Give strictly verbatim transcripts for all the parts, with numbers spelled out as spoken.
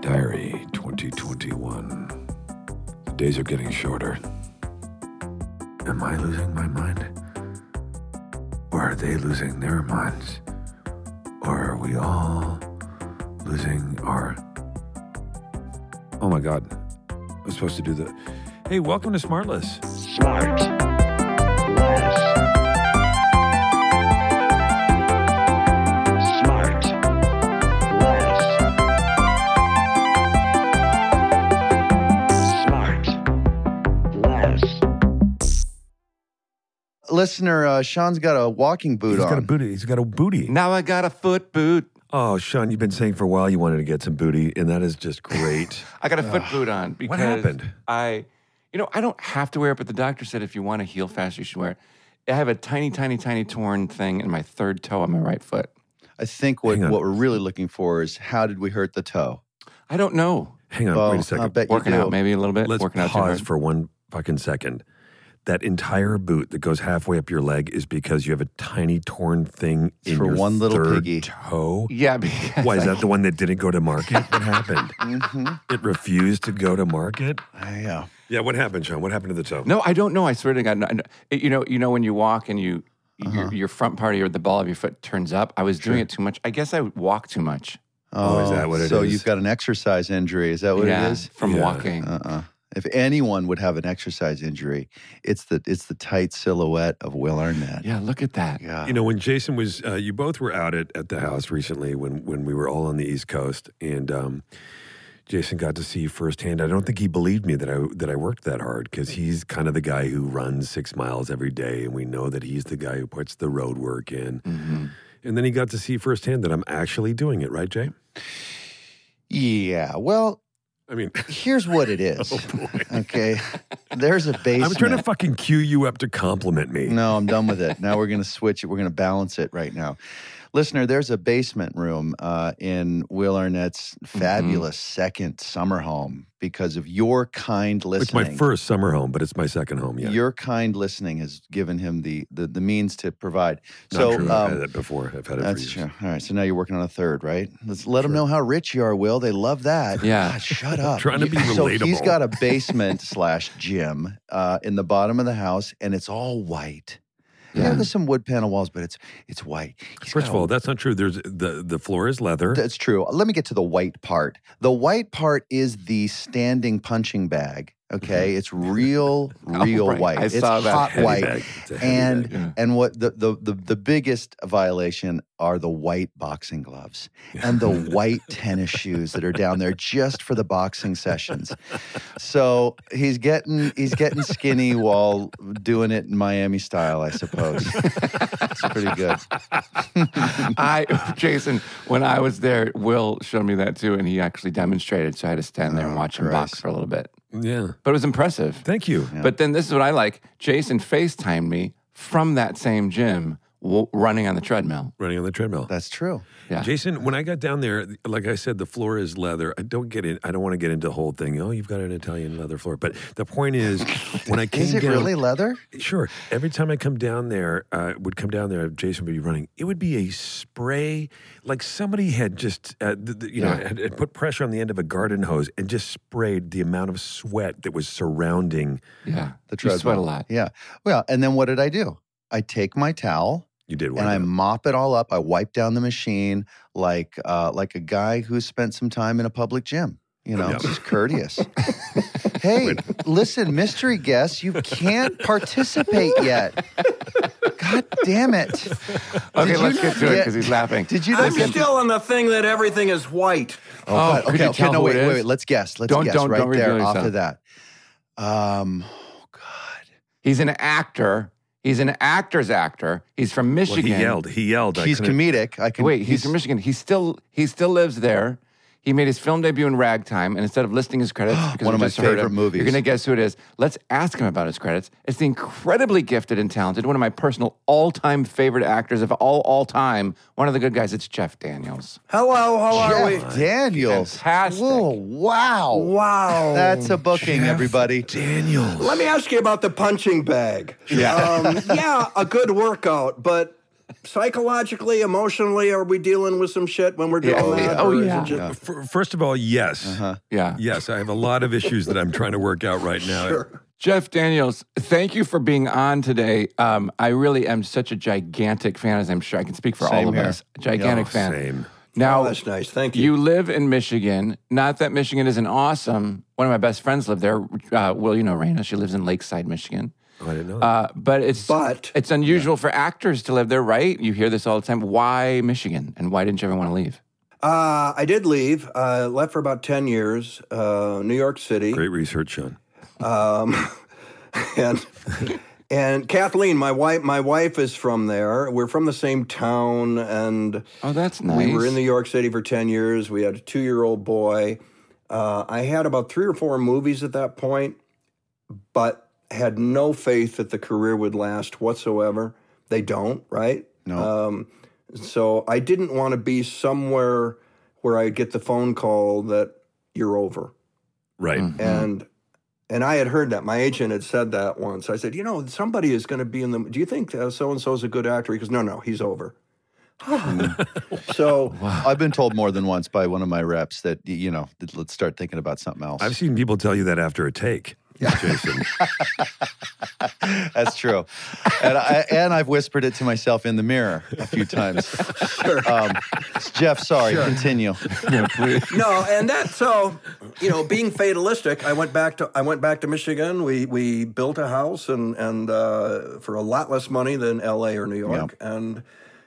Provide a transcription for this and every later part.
Diary twenty twenty-one. The days are getting shorter. Am I losing my mind? Or are they losing their minds? Or are we all losing our... Oh my God. I was supposed to do the... Hey, welcome to Smartless. Smart. Less. Smart. Less. Smart. Less. Listener, uh, Sean's got a walking boot He's on. got a booty. He's got a booty. Now I got a foot boot. Oh, Sean, you've been saying for a while you wanted to get some booty, and that is just great. I got a foot boot on because What happened? I, you know, I don't have to wear it, but the doctor said if you want to heal fast, you should wear it. I have a tiny, tiny, tiny torn thing in my third toe on my right foot. I think what, Hang on. what we're really looking for is how did we hurt the toe? I don't know. Hang on, Well, wait a second. I bet Working you do. out maybe a little bit. Let's working out too pause hard. for one fucking second. That entire boot that goes halfway up your leg is because you have a tiny torn thing It's in for your one little third piggy. toe. Yeah, because Why is I- that the one that didn't go to market? What happened? Mm-hmm. It refused to go to market. Yeah. Yeah, what happened, Sean? What happened to the toe? No, I don't know. I swear to God, no, no. It- you know, you know when you walk and you your, your front part of your the ball of your foot turns up. I was doing it too much. I guess I walk too much. Oh, is that what it so is? you've got an exercise injury. Is that what yeah, it is? from Yeah. walking. Uh-uh. If anyone would have an exercise injury, it's the it's the tight silhouette of Will Arnett. Yeah, look at that. Yeah. You know, when Jason was, uh, you both were out at, at the house recently when, when we were all on the East Coast, and um, Jason got to see firsthand. I don't think he believed me that I that I worked that hard because he's kind of the guy who runs six miles every day, and we know that he's the guy who puts the road work in. Mm-hmm. And then he got to see firsthand that I'm actually doing it, right, Jay? Yeah. Well, I mean, here's what it is. oh boy. Okay. There's a basement. I'm trying to fucking cue you up to compliment me. No, I'm done with it. Now we're going to switch it. We're going to balance it right now. Listener, there's a basement room uh, in Will Arnett's fabulous second summer home because of your kind It's listening. my first summer home, but it's my second home. Yeah, Your kind listening has given him the the, the means to provide. Not so true. I've had um, that before. I've had it that's for years. true. All right. So now you're working on a third, right? Let's let them know how rich you are, Will. They love that. Yeah. God, shut up. Trying to be So he's relatable. got a basement slash gym uh, in the bottom of the house, and it's all white. Yeah, Yeah. there's some wood panel walls, but it's it's white. He's First got of a- all, that's not true. There's the the floor is leather. that's true. Let me get to the white part. The white part is the standing punching bag. Okay, it's real, real Oh, right. white. I it's saw that. hot Heavy white. bag. It's a heavy And bag. Yeah. and what the, the the the biggest violation are the white boxing gloves and the white tennis shoes that are down there just for the boxing sessions. So he's getting he's getting skinny while doing it in Miami style, I suppose. It's pretty good. I, Jason, when I was there, Will showed me that too, and he actually demonstrated. So I had to stand there and Oh, watch him box Christ. for a little bit. Yeah. But it was impressive. Thank you. Yeah. But then this is what I like. Jason FaceTimed me from that same gym w- running on the treadmill. Running on the treadmill. That's true. Yeah. Jason, when I got down there, like I said, the floor is leather. I don't get in. I don't want to get into the whole thing. Oh, you've got an Italian leather floor. But the point is, when I came Is it down, really leather? sure. Every time I come down there, uh, would come down there, Jason would be running. It would be a spray, like somebody had just, uh, th- th- you know, Yeah. had, had put pressure on the end of a garden hose and just sprayed the amount of sweat that was surrounding. Yeah. The You sweat a treadmill. lot. Yeah. Well, and then what did I do? I take my towel You did and I one. mop it all up. I wipe down the machine like uh, like a guy who spent some time in a public gym. You know, Yeah. just courteous. Hey, listen, mystery guest, you can't participate yet. God damn it! Okay, Did you let's not get to it get- because he's laughing. Did you I'm not get? still on the thing that everything is white. Oh, God. could okay, you okay. tell No, who wait, it wait, is? wait. Let's guess. Let's Don't- guess don't- right don't there reveal off of yourself. that. Um, oh God. He's an actor. He's an actor's actor. He's from Well, Michigan. he yelled. He yelled. I He's couldn't- comedic. I can Wait, he's, from Michigan. He still he still lives there. He made his film debut in Ragtime, and instead of listing his credits, because One of we my just heard favorite him, movies. You're going to guess who it is. Let's ask him about his credits. It's the incredibly gifted and talented, one of my personal all-time favorite actors of all all time. One of the good guys. It's Jeff Daniels. Hello, how are we? Jeff Daniels. Fantastic. Whoa, wow. Wow. That's a booking, everybody. Daniels. Let me ask you about the punching bag. Yeah. Um, yeah, a good workout, but psychologically, emotionally, are we dealing with some shit when we're doing oh, that? yeah. Oh, Or is it yeah. just- F- First of all, yes. Uh-huh. Yeah. Yes, I have a lot of issues that I'm trying to work out right now. Sure. Jeff Daniels, thank you for being on today. Um, I really am such a gigantic fan, as I'm sure I can speak for Same all of here. us. A gigantic Oh, fan. same. Now, Oh, that's nice. Thank you. you live in Michigan. Not that Michigan isn't awesome. One of my best friends lived there. Uh, well, you know Raina. She lives in Lakeside, Michigan. Oh, I didn't know that. Uh, but it's But- it's unusual for actors to live there, right? You hear this all the time. Why Michigan? And why didn't you ever want to leave? Uh, I did leave. I uh, left for about ten years, uh, New York City. Great research, Sean. Um, and and Kathleen, my wife, my wife is from there. We're from the same town, and Oh, that's nice. we were in New York City for ten years. We had a two-year-old boy. Uh, I had about three or four movies at that point, but had no faith that the career would last whatsoever. They don't, right? No. Um, so I didn't want to be somewhere where I'd get the phone call that you're over. Right. Mm. And and I had heard that. My agent had said that once. I said, you know, somebody is going to be in the. Do you think uh, so-and-so is a good actor? He goes, no, no, he's over. So I've been told more than once by one of my reps that, y- you know, that let's start thinking about something else. I've seen people tell you that after a take, Jason. That's true. And, I, and I've whispered it to myself in the mirror a few times. Um, Jeff, sorry, continue. no, and that so you know, being fatalistic, I went back to I went back to Michigan. We we built a house and and uh, for a lot less money than L A or New York, and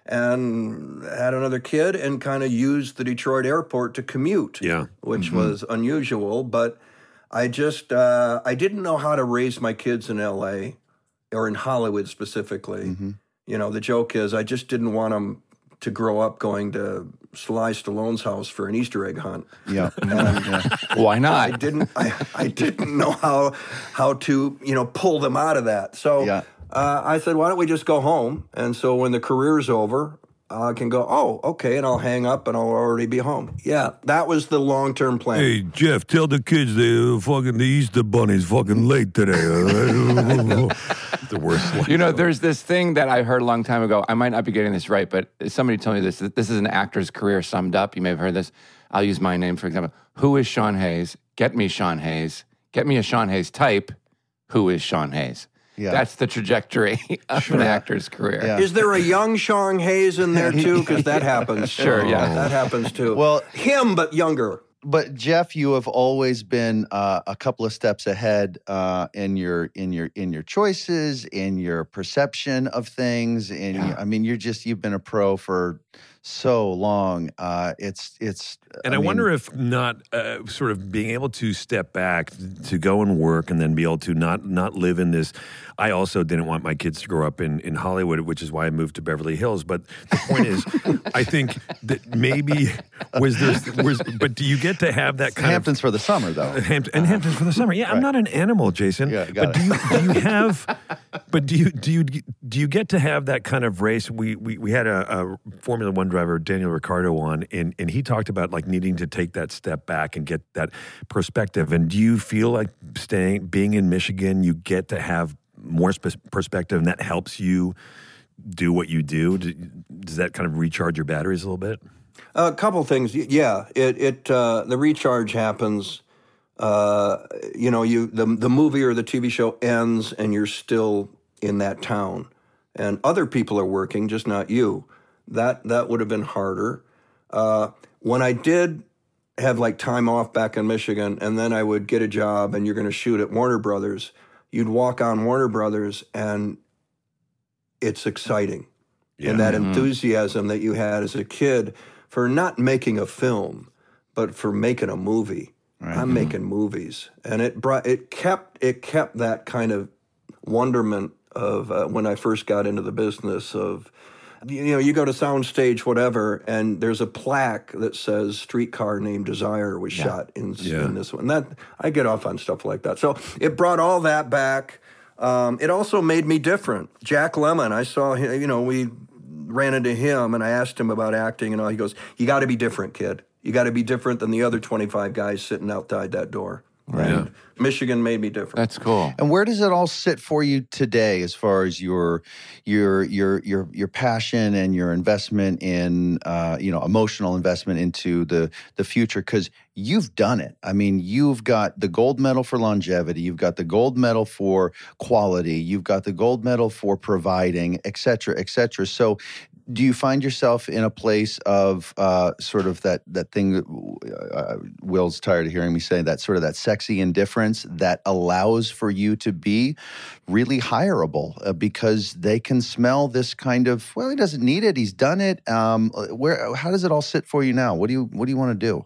and had another kid and kind of used the Detroit airport to commute. Yeah. which was unusual, but I just uh, I didn't know how to raise my kids in L A or in Hollywood specifically. You know, the joke is I just didn't want them to grow up going to Sly Stallone's house for an Easter egg hunt. Yeah. And yeah. Why I not? didn't I, I didn't know how how to, you know, pull them out of that. So Yeah. uh, I said, why don't we just go home? And so when the career's over, I can go, oh, okay, and I'll hang up and I'll already be home. Yeah, that was the long-term plan. Hey, Jeff, tell the kids the fucking the Easter Bunny's fucking late today. all right? The worst. line. You know, there's this thing that I heard a long time ago. I might not be getting this right, but somebody told me this. that This is an actor's career summed up. You may have heard this. I'll use my name, for example. Who is Sean Hayes? Get me Sean Hayes. Get me a Sean Hayes type. Who is Sean Hayes? Yeah. That's the trajectory of an actor's career. Yeah. Is there a young Sean Hayes in there too? Because that happens. Sure, yeah. That happens too. Well- him, but younger. But Jeff, you have always been uh, a couple of steps ahead uh, in your in your in your choices, in your perception of things. In Yeah. your, I mean, you're just you've been a pro for so long. Uh, it's it's. And I, mean, wonder if not uh, sort of being able to step back to go and work and then be able to not not live in this. I also didn't want my kids to grow up in, in Hollywood, which is why I moved to Beverly Hills. But the point is, I think that maybe was there was, but do you get to have that kind Hamptons for the summer, though. of Hampt- and Hamptons for the summer? Yeah, I'm Right. not an animal, Jason. Yeah, got but do it. you do you have? But do you do you do you get to have that kind of race? We we, we had a, a Formula One driver, Daniel Ricciardo, on, and and he talked about like needing to take that step back and get that perspective. And do you feel like staying, being in Michigan, you get to have more sp- perspective, and that helps you do what you do? Do- Does that kind of recharge your batteries a little bit? A couple things. Y- Yeah, it it uh, the recharge happens. Uh, you know, you the the movie or the T V show ends, and you're still in that town, and other people are working, just not you. That that would have been harder. Uh, when I did have like time off back in Michigan, and then I would get a job, and you're going to shoot at Warner Brothers. You'd walk on Warner Brothers, and it's exciting. And that enthusiasm that you had as a kid for not making a film, but for making a movie. I'm making movies, and it brought it kept it kept that kind of wonderment of uh, when I first got into the business of. You know, you go to soundstage, whatever, and there's a plaque that says "Streetcar Named Desire" was shot in, Yeah. in this one. That I get off on stuff like that. So it brought all that back. Um, it also made me different. Jack Lemmon, I saw him. You know, we ran into him, and I asked him about acting, and all. He goes, "You got to be different, kid. You got to be different than the other twenty-five guys sitting outside that door." And Michigan made me different. That's cool. And where does it all sit for you today, as far as your your your your your passion and your investment in uh, you know emotional investment into the the future? Because you've done it. I mean, you've got the gold medal for longevity, you've got the gold medal for quality, you've got the gold medal for providing, et cetera, et cetera. So, do you find yourself in a place of uh, sort of that that thing that uh, Will's tired of hearing me say, that sort of that sexy indifference that allows for you to be really hireable uh, because they can smell this kind of, well, he doesn't need it, he's done it. Um, where how does it all sit for you now? What do you what do you want to do?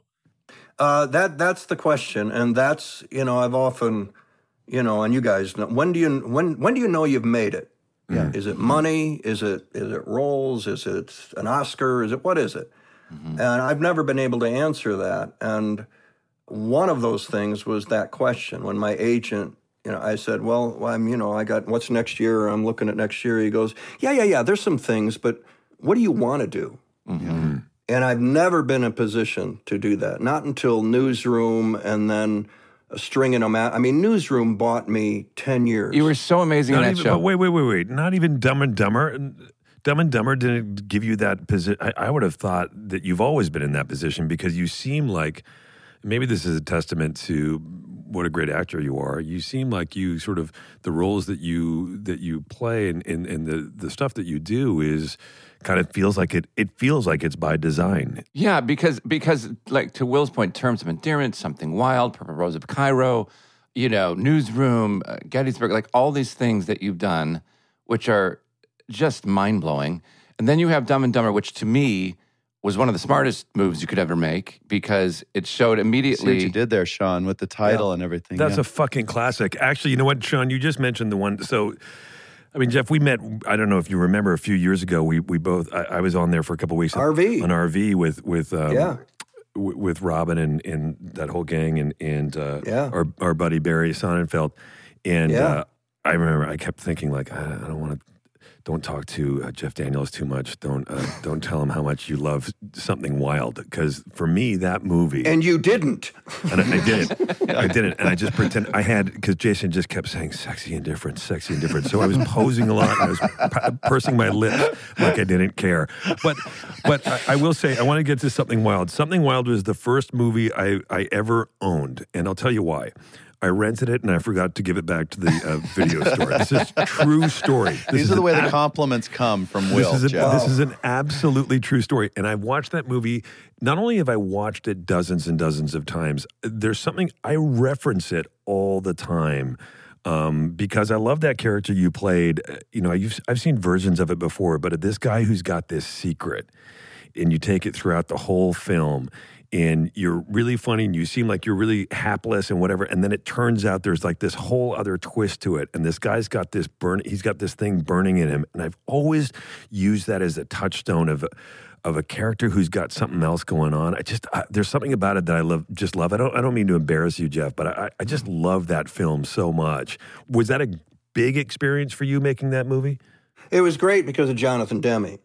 Uh, that that's the question, and that's you know I've often, you know, and you guys know, when do you when when do you know you've made it? Yeah. Is it money? Is it is it roles? Is it an Oscar? Is it what is it? Mm-hmm. And I've never been able to answer that. And one of those things was that question when my agent, you know, I said, well, I'm, you know, I got what's next year? I'm looking at next year. He goes, yeah, yeah, yeah. There's some things, but what do you want to do? Mm-hmm. And I've never been in a position to do that. Not until Newsroom and then a string in them out. I mean, Newsroom bought me ten years. You were so amazing Not in that even, show. but wait, wait, wait, wait. Not even Dumb and Dumber. Dumb and Dumber didn't give you that position. I, I would have thought that you've always been in that position because you seem like, maybe this is a testament to what a great actor you are. You seem like you sort of, the roles that you that you play and, and, and the, the stuff that you do is kind of feels like it, it feels like it's by design. Yeah, because, because like to Will's point, Terms of Endearment, Something Wild, Purple Rose of Cairo, you know, Newsroom, uh, Gettysburg, like all these things that you've done, which are just mind-blowing. And then you have Dumb and Dumber, which to me was one of the smartest moves you could ever make because it showed See immediately. what you did there, Sean, with the title Yeah. and everything. That's yeah. a fucking classic. Actually, you know what, Sean? You just mentioned the one. So, I mean, Jeff, we met, I don't know if you remember, a few years ago. We we both, I, I was on there for a couple of weeks. R V. On R V with, with um, Yeah. w- with Robin and, and that whole gang and, and uh, Yeah. our, our buddy Barry Sonnenfeld. And Yeah. uh, I remember I kept thinking, like, I, I don't want to, don't talk to uh, Jeff Daniels too much. Don't uh, don't tell him how much you love Something Wild. Because for me, that movie. And you didn't. And I, I didn't. I didn't. And I just pretend I had, because Jason just kept saying sexy indifference, sexy indifference. So I was posing a lot and I was p- pursing my lips like I didn't care. But but I, I will say, I want to get to Something Wild. Something Wild was the first movie I, I ever owned. And I'll tell you why. I rented it and I forgot to give it back to the uh, video store. This is true story. This These is are the an way the ab- compliments come from Will. this is, a, Jeff. this is an absolutely true story. And I've watched that movie. Not only have I watched it dozens and dozens of times, there's something, I reference it all the time um, because I love that character you played. Uh, You know, you've, I've seen versions of it before, but this guy who's got this secret and you take it throughout the whole film. And you're really funny and you seem like you're really hapless and whatever. And then it turns out there's like this whole other twist to it. And this guy's got this burn, he's got this thing burning in him. And I've always used that as a touchstone of, of a character who's got something else going on. I just, I, there's something about it that I love, just love. I don't, I don't mean to embarrass you, Jeff, but I, I just love that film so much. Was that a big experience for you making that movie? It was great because of Jonathan Demme.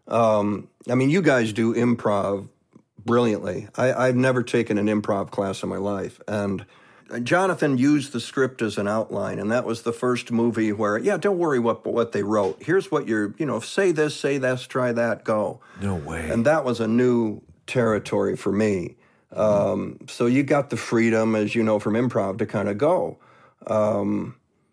Um, I mean, you guys do improv brilliantly. I, I've never taken an improv class in my life. And Jonathan used the script as an outline, and that was the first movie where, yeah, don't worry what what they wrote. Here's what you're, you know, say this, say this, try that, go. No way. And that was a new territory for me. Um, so you got the freedom, as you know, from improv to kind of go. Um,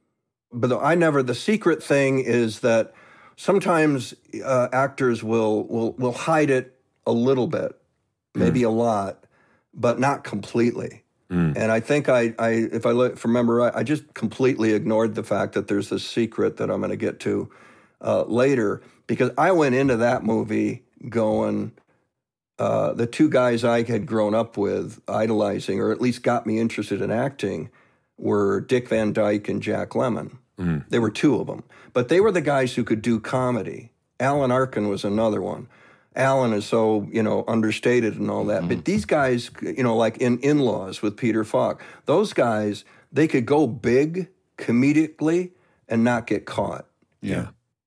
but I never, the secret thing is that sometimes uh, actors will, will, will hide it a little bit. Maybe mm. a lot, but not completely. Mm. And I think I, I if I look, remember right, I just completely ignored the fact that there's this secret that I'm going to get to uh, later, because I went into that movie going, uh, the two guys I had grown up with, idolizing, or at least got me interested in acting, were Dick Van Dyke and Jack Lemmon. Mm. There were two of them. But they were the guys who could do comedy. Alan Arkin was another one. Alan is so, you know, understated and all that. Mm-hmm. But these guys, you know, like in In-Laws with Peter Falk, those guys, they could go big comedically and not get caught. Yeah.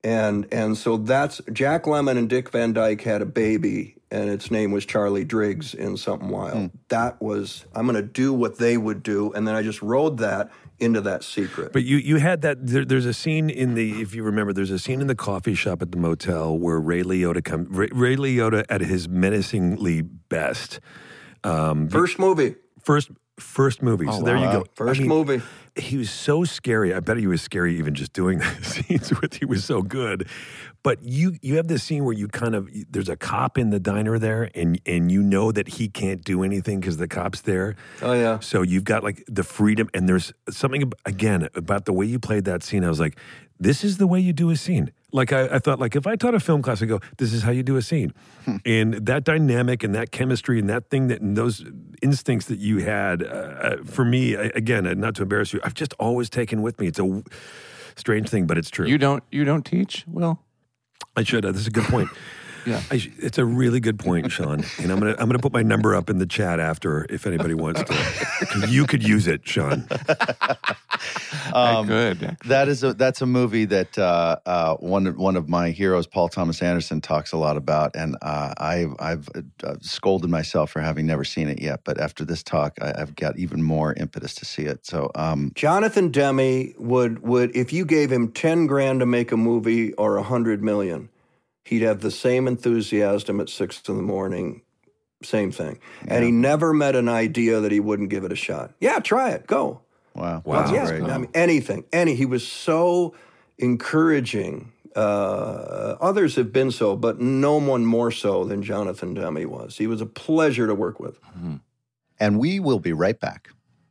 And and so that's Jack Lemmon and Dick Van Dyke had a baby, and its name was Charlie Driggs in Something Wild. Mm. That was, I'm going to do what they would do, and then I just rode that into that secret. But you you had that. There, there's a scene in the, if you remember, there's a scene in the coffee shop at the motel where Ray Liotta comes. Ray, Ray Liotta at his menacingly best. Um, First movie. First first movie. Oh, so there wow. you go. First I mean, movie. He was so scary. I bet he was scary even just doing the scenes with. He was so good. But you you have this scene where you kind of, there's a cop in the diner there, and and you know that he can't do anything because the cop's there. Oh, yeah. So you've got like the freedom, and there's something ab- again about the way you played that scene. I was like, this is the way you do a scene. Like I, I thought, like if I taught a film class, I go, this is how you do a scene, and that dynamic and that chemistry and that thing that and those instincts that you had. Uh, for me, I, again, uh, not to embarrass you, I've just always taken with me. It's a w- strange thing, but it's true. You don't you don't teach, Will? I should. Uh, this is a good point. Yeah. I sh- it's a really good point, Sean. And I'm gonna I'm gonna put my number up in the chat after if anybody wants to. 'Cause you could use it, Sean. Um, Good. That is a that's a movie that uh, uh, one one of my heroes, Paul Thomas Anderson, talks a lot about, and uh, I've I've uh, scolded myself for having never seen it yet. But after this talk, I, I've got even more impetus to see it. So, um, Jonathan Demme would, would, if you gave him ten grand to make a movie or a hundred million, he'd have the same enthusiasm at six in the morning, same thing. And he never met an idea that he wouldn't give it a shot. Yeah, try it, go. wow, Wow. that's yeah, great. I mean, anything, any. He was so encouraging. Uh, others have been so, but no one more so than Jonathan Demme was. He was a pleasure to work with. And we will be right back.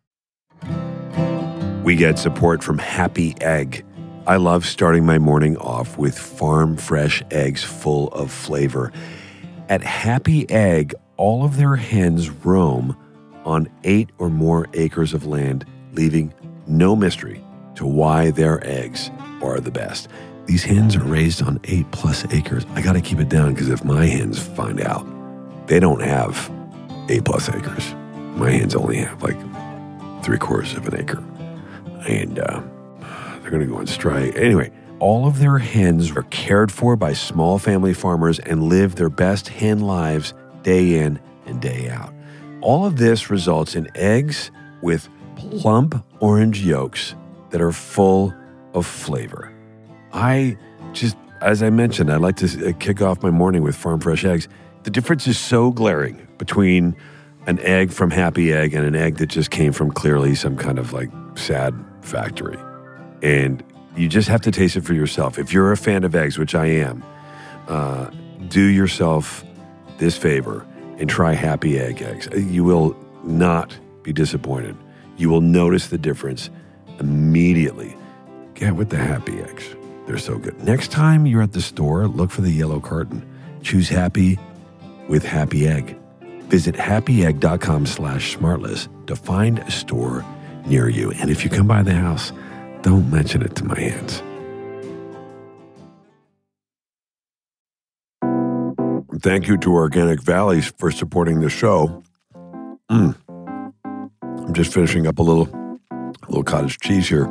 We get support from Happy Egg. I love starting my morning off with farm fresh eggs full of flavor. At Happy Egg, all of their hens roam on eight or more acres of land, leaving no mystery to why their eggs are the best. These hens are raised on eight plus acres. I got to keep it down because if my hens find out, they don't have eight plus acres. My hens only have like three quarters of an acre. And uh, they're going to go on strike. Anyway, all of their hens are cared for by small family farmers and live their best hen lives day in and day out. All of this results in eggs with plump orange yolks that are full of flavor. I just, as I mentioned, I like to kick off my morning with farm fresh eggs. The difference is so glaring between an egg from Happy Egg and an egg that just came from clearly some kind of like sad factory. And you just have to taste it for yourself. If you're a fan of eggs, which I am, uh, do yourself this favor and try Happy Egg eggs. You will not be disappointed. You will notice the difference immediately. Get with the Happy Eggs. They're so good. Next time you're at the store, look for the yellow carton. Choose Happy with Happy Egg. Visit happyegg.com slash smartless to find a store near you. And if you come by the house, don't mention it to my hands. Thank you to Organic Valley for supporting the show. Mm. I'm just finishing up a little, a little cottage cheese here.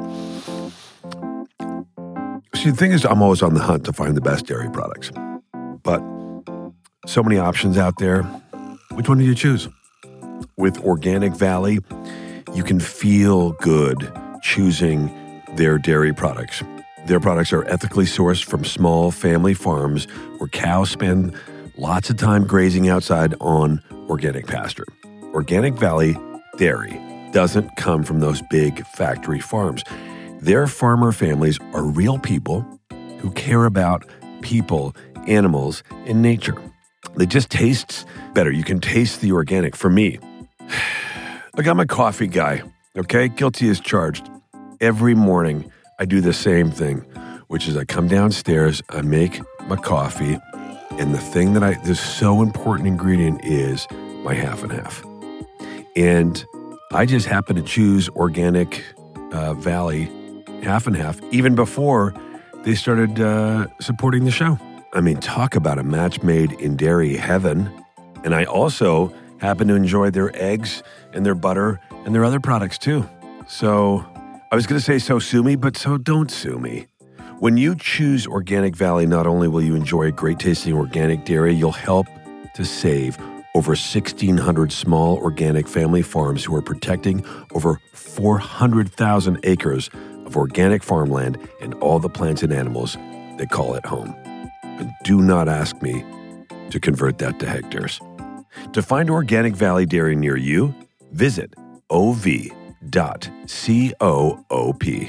See, the thing is, I'm always on the hunt to find the best dairy products. But so many options out there. Which one do you choose? With Organic Valley, you can feel good choosing their dairy products. Their products are ethically sourced from small family farms where cows spend lots of time grazing outside on organic pasture. Organic Valley dairy doesn't come from those big factory farms. Their farmer families are real people who care about people, animals, and nature. It just tastes better. You can taste the organic. For me, look, I'm a coffee guy, okay? Guilty as charged. Every morning, I do the same thing, which is I come downstairs, I make my coffee, and the thing that I, this so important ingredient is my half and half. And I just happen to choose Organic uh, Valley half and half, even before they started uh, supporting the show. I mean, talk about a match made in dairy heaven. And I also happen to enjoy their eggs and their butter and their other products too. So I was going to say, so sue me, but so don't sue me. When you choose Organic Valley, not only will you enjoy great tasting organic dairy, you'll help to save over sixteen hundred small organic family farms who are protecting over four hundred thousand acres of organic farmland and all the plants and animals that call it home. And do not ask me to convert that to hectares. To find Organic Valley Dairy near you, visit o v dot coop.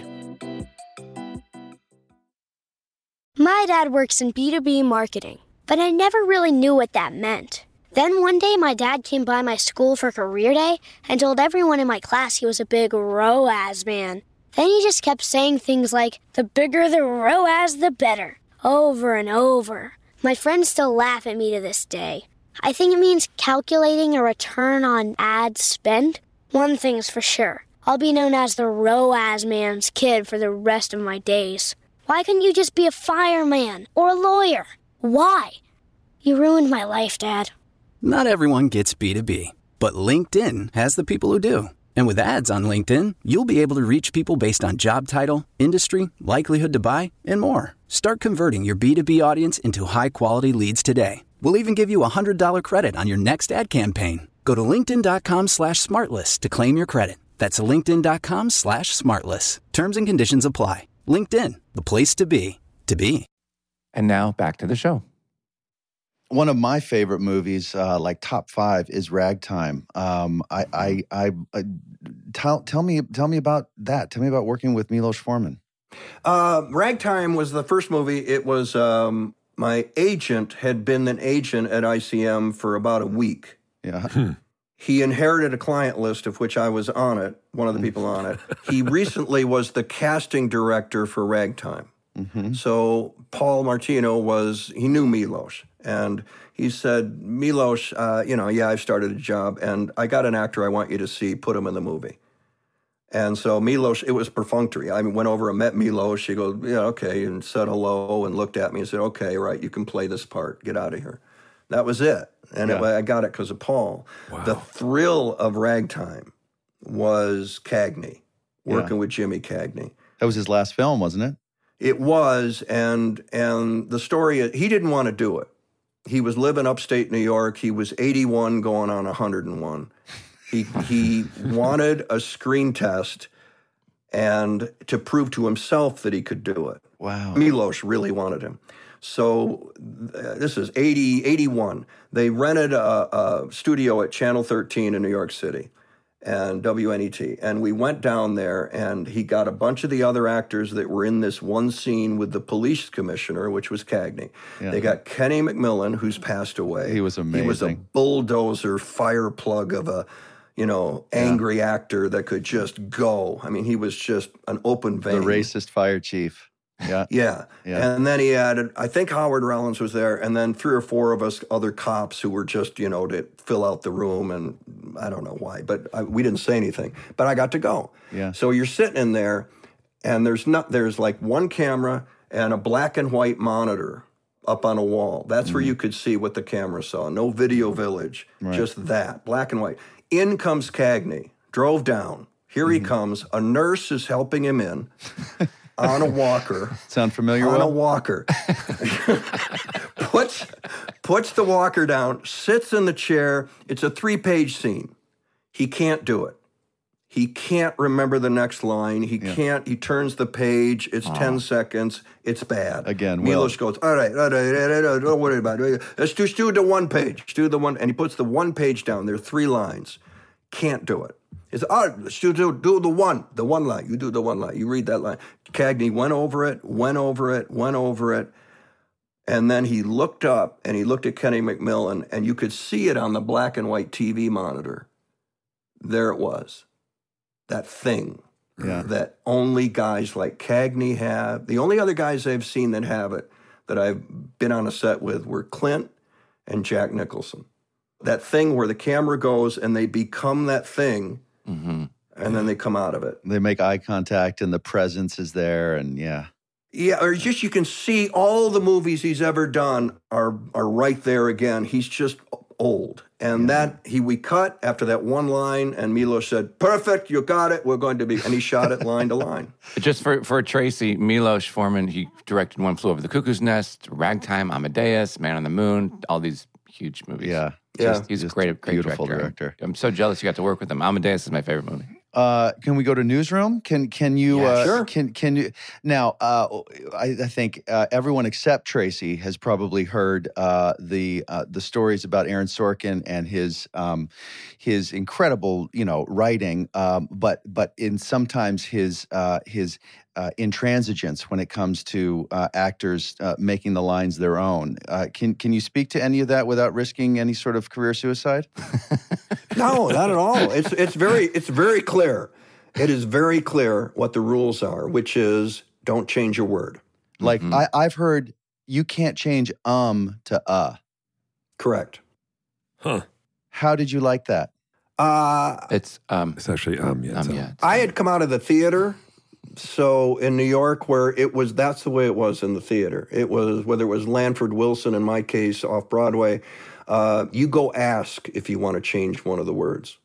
My dad works in B two B marketing, but I never really knew what that meant. Then one day my dad came by my school for career day and told everyone in my class he was a big R O A S man. Then he just kept saying things like, the bigger the R O A S, the better, over and over. My friends still laugh at me to this day. I think it means calculating a return on ad spend. One thing's for sure, I'll be known as the R O A S man's kid for the rest of my days. Why couldn't you just be a fireman or a lawyer? Why? You ruined my life, Dad. Not everyone gets B two B, but LinkedIn has the people who do. And with ads on LinkedIn, you'll be able to reach people based on job title, industry, likelihood to buy, and more. Start converting your B two B audience into high-quality leads today. We'll even give you a one hundred dollars credit on your next ad campaign. Go to linkedin.com slash smartlist to claim your credit. That's linkedin.com slash smartlist. Terms and conditions apply. LinkedIn, the place to be, to be. And now back to the show. One of my favorite movies, uh, like top five, is Ragtime. Um, I, I, I, I tell, tell me, tell me about that. Tell me about working with Milos Forman. Uh, Ragtime was the first movie. It was um, my agent had been an agent at I C M for about a week. Yeah. He inherited a client list of which I was on it, one of the people on it. He recently was the casting director for Ragtime. Mm-hmm. So Paul Martino was, he knew Milos. And he said, Milos, uh, you know, yeah, I've started a job, and I got an actor I want you to see, put him in the movie. And so Milos, it was perfunctory. I went over and met Milos. She goes, yeah, okay, and said hello and looked at me and said, okay, right, you can play this part. Get out of here. That was it. And yeah. it, I got it because of Paul. Wow. The thrill of Ragtime was Cagney, working yeah. with Jimmy Cagney. That was his last film, wasn't it? It was, and and the story, he didn't want to do it. He was living upstate New York. He was eighty-one going on one hundred one. He he wanted a screen test and to prove to himself that he could do it. Wow. Milos really wanted him. So uh, this is eighty, eighty-one. They rented a, a studio at Channel thirteen in New York City and W N E T. And we went down there, and he got a bunch of the other actors that were in this one scene with the police commissioner, which was Cagney. Yeah. They got Kenny McMillan, who's passed away. He was amazing. He was a bulldozer fire plug of a, you know, angry yeah. actor that could just go. I mean, he was just an open vein. The racist fire chief. Yeah. yeah. Yeah. And then he added, I think Howard Rollins was there, and then three or four of us other cops who were just, you know, to fill out the room, and I don't know why, but I, we didn't say anything. But I got to go. Yeah. So you're sitting in there, and there's not there's like one camera and a black and white monitor up on a wall. That's mm. where you could see what the camera saw. No video village, right. just that, black and white. In comes Cagney, drove down. Here mm. he comes. A nurse is helping him in. On a walker. Sound familiar? On Will? a walker. puts, puts the walker down, sits in the chair. It's a three-page scene. He can't do it. He can't remember the next line. He yeah. can't. He turns the page. It's Aww. ten seconds. It's bad. Again, Milos Will. goes, all right, all right, all right, all right, don't worry about it. Let's do, let's do the one page. Let's do the one. And he puts the one page down. There are three lines. Can't do it. He said, all right, let's do, do, do the one, the one line. You do the one line. You read that line. Cagney went over it, went over it, went over it. And then he looked up and he looked at Kenny McMillan, and you could see it on the black and white T V monitor. There it was. That thing yeah. that only guys like Cagney have. The only other guys I've seen that have it, that I've been on a set with, were Clint and Jack Nicholson. That thing where the camera goes and they become that thing. Mm-hmm. And then they come out of it. They make eye contact and the presence is there, and yeah. Yeah, or just you can see all the movies he's ever done are are right there again. He's just old. And that he we cut after that one line, and Milos said, "Perfect, you got it. We're going to be," and he shot it line to line. Just for, for Tracy, Milos Forman, he directed One Flew Over the Cuckoo's Nest, Ragtime, Amadeus, Man on the Moon, all these huge movies. Yeah. Yeah. Just- He's a just great, great beautiful director. director. I'm so jealous you got to work with him. Amadeus is my favorite movie. Uh, can we go to newsroom? Can can you? Yeah, uh, sure. Can can you? Now, uh, I, I think uh, everyone except Tracy has probably heard uh, the uh, the stories about Aaron Sorkin and his um, his incredible, you know, writing, um, but but in sometimes his uh, his uh, intransigence when it comes to uh, actors uh, making the lines their own. Uh, can can you speak to any of that without risking any sort of career suicide? No, not at all. It's it's very it's very clear. It is very clear what the rules are, which is don't change a word. Like I, I've heard you can't change um to uh. Correct. Huh. How did you like that? Uh, It's, um, It's actually um yeah. um so- yeah. I had come out of the theater, so in New York, where it was, that's the way it was in the theater. It was, whether it was Lanford Wilson, in my case, off Broadway, uh, you go ask if you want to change one of the words.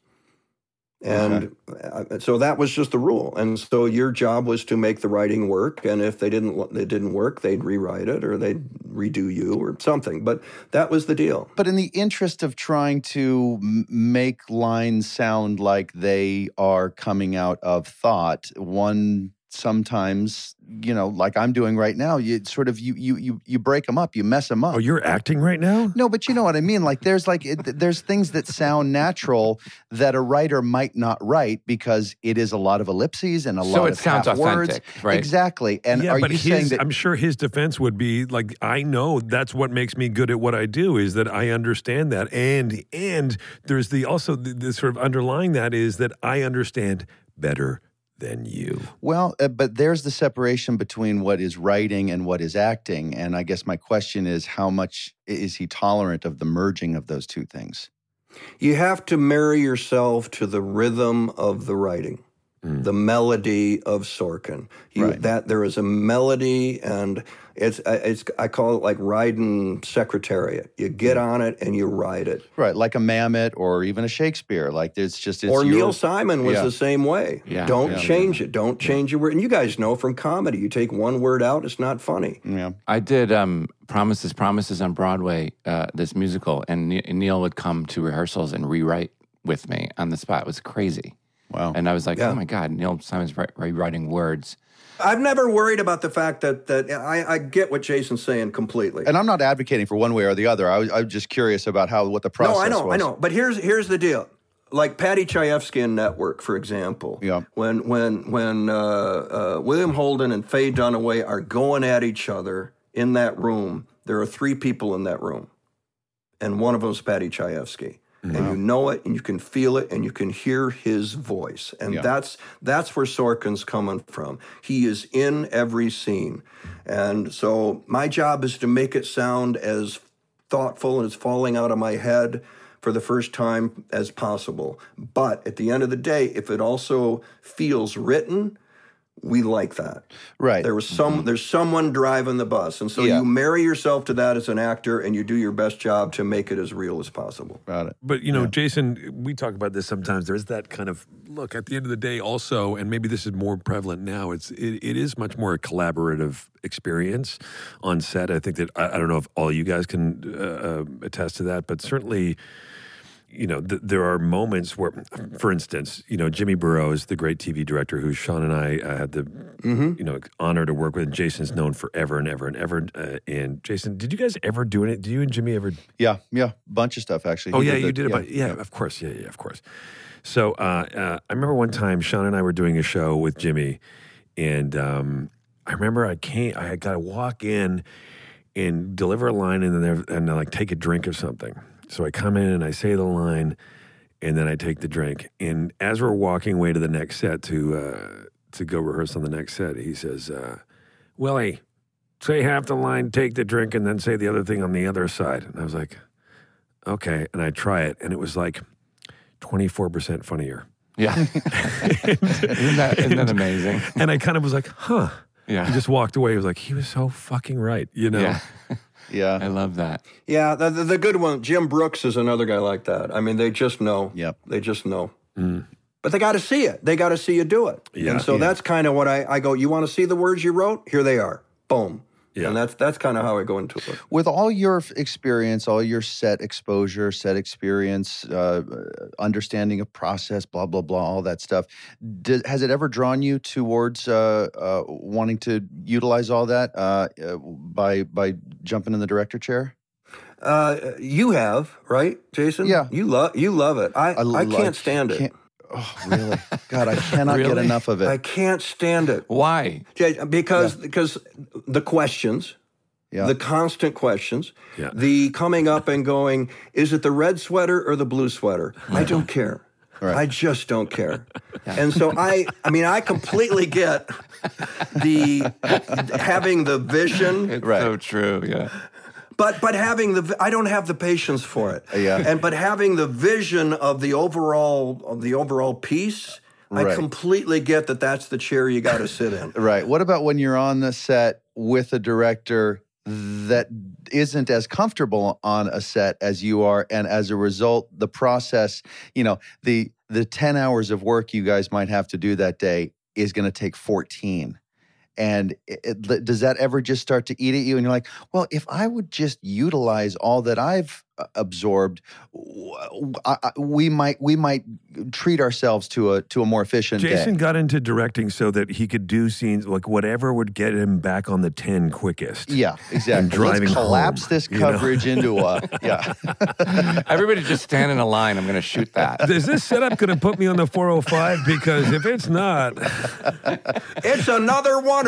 And uh, so that was just the rule. And so your job was to make the writing work. And if they didn't, they didn't work, they'd rewrite it or they'd redo you or something. But that was the deal. But in the interest of trying to m- make lines sound like they are coming out of thought, one sometimes, you know, like I'm doing right now, you sort of you you you you break them up, you mess them up. Oh, you're acting right now? No, but you know what I mean. Like there's like it, there's things that sound natural that a writer might not write because it is a lot of ellipses and a So lot it of sounds half words. authentic, right? Exactly. And yeah, are but you his, saying that? I'm sure his defense would be like, I know that's what makes me good at what I do is that I understand that, and and there's the also the, the sort of underlying that is that I understand better than you. Well, uh, but there's the separation between what is writing and what is acting. And I guess my question is, how much is he tolerant of the merging of those two things? You have to marry yourself to the rhythm of the writing, the melody of Sorkin. You, Right. That there is a melody, and it's it's I call it like riding Secretariat. You get on it and you ride it. Right, like a Mamet or even a Shakespeare. Like there's just it's Or your- Neil Simon was Yeah. the same way. Yeah, Don't yeah, change it. Don't change your word. And you guys know from comedy, you take one word out, it's not funny. Yeah. I did um, Promises, Promises on Broadway, uh, this musical, and Ne- Neil would come to rehearsals and rewrite with me on the spot. It was crazy. Wow. And I was like, Yeah. oh my God, Neil Simon's ri- rewriting words. I've never worried about the fact that that I, I get what Jason's saying completely. And I'm not advocating for one way or the other. I was, I was just curious about how what the process No, I know, was. I know. But here's here's the deal. Like Patty Chayefsky in Network, for example. Yeah. When when when uh, uh, William Holden and Faye Dunaway are going at each other in that room, there are three people in that room, and one of them is Patty Chayefsky. And you know it, and you can feel it, and you can hear his voice, and Yeah. that's that's where Sorkin's coming from. He is in every scene, and so my job is to make it sound as thoughtful and as falling out of my head for the first time as possible. But at the end of the day, if it also feels written, we like that. Right. There was some. There's someone driving the bus, and so Yeah. you marry yourself to that as an actor, and you do your best job to make it as real as possible. Got it. But, you know, Jason, we talk about this sometimes. There's that kind of look at the end of the day also, and maybe this is more prevalent now. It's it, it is much more a collaborative experience on set. I think that, I, I don't know if all you guys can uh, uh, attest to that, but certainly, you know, th- there are moments where, for instance, you know, Jimmy Burrows, the great T V director who Sean and I uh, had the, you know, honor to work with. And Jason's known forever and ever and ever. Uh, and Jason, did you guys ever do it? Did you and Jimmy ever Yeah, yeah, bunch of stuff actually. Oh He yeah, the- you did it. By, yeah, of course. Yeah, yeah, of course. So uh, uh, I remember one time Sean and I were doing a show with Jimmy, and um, I remember I came. I got to walk in and deliver a line, and then there, and like take a drink of something. So I come in and I say the line, and then I take the drink. And as we're walking away to the next set to uh, to go rehearse on the next set, he says, uh, "Willie, say half the line, take the drink, and then say the other thing on the other side." And I was like, okay. And I try it, and it was like twenty-four percent funnier. Yeah. isn't, that, isn't that amazing? And I kind of was like, huh. Yeah. He just walked away. He was like, he was so fucking right, you know? Yeah. Yeah. I love that. Yeah, the, the, the good one, Jim Brooks is another guy like that. I mean, they just know. Yep. They just know. But they got to see it. They got to see you do it. Yeah. And so Yeah. that's kind of what I, I go, you want to see the words you wrote? Here they are. Boom. Yeah. And that's that's kind of how I go into it. With all your f- experience, all your set exposure, set experience, uh, understanding of process, blah, blah, blah, all that stuff, did, has it ever drawn you towards uh, uh, wanting to utilize all that uh, uh, by by jumping in the director chair? Uh, you have, right, Jason? Yeah. You love you love it. I, I, lo- can't stand it. can't- Oh, really? God, I cannot get Really? enough of it. I can't stand it. Why? Yeah, Because because the questions, Yeah. the constant questions, Yeah. the coming up and going, is it the red sweater or the blue sweater? I don't care. Right. I just don't care. And so I I mean I completely get the having the vision, It's Right. so true. Yeah. but but having the I don't have the patience for it. Yeah. And but having the vision of the overall of the overall piece, I Right. completely get that that's the chair you got to sit in. Right. What about when you're on the set with a director that isn't as comfortable on a set as you are, and as a result, the process, you know, the the ten hours of work you guys might have to do that day is going to take fourteen. And it, it- does that ever just start to eat at you? And you're like, well, if I would just utilize all that I've uh, absorbed, w- I- I- we might we might treat ourselves to a to a more efficient Jason day. got into directing so that he could do scenes like whatever would get him back on the ten quickest. Yeah, exactly. And driving Let's collapse home, this you know? coverage into a yeah. Everybody just stand in a line. I'm going to shoot that. Is this setup going to put me on the four oh five? Because if it's not, It's another oneer.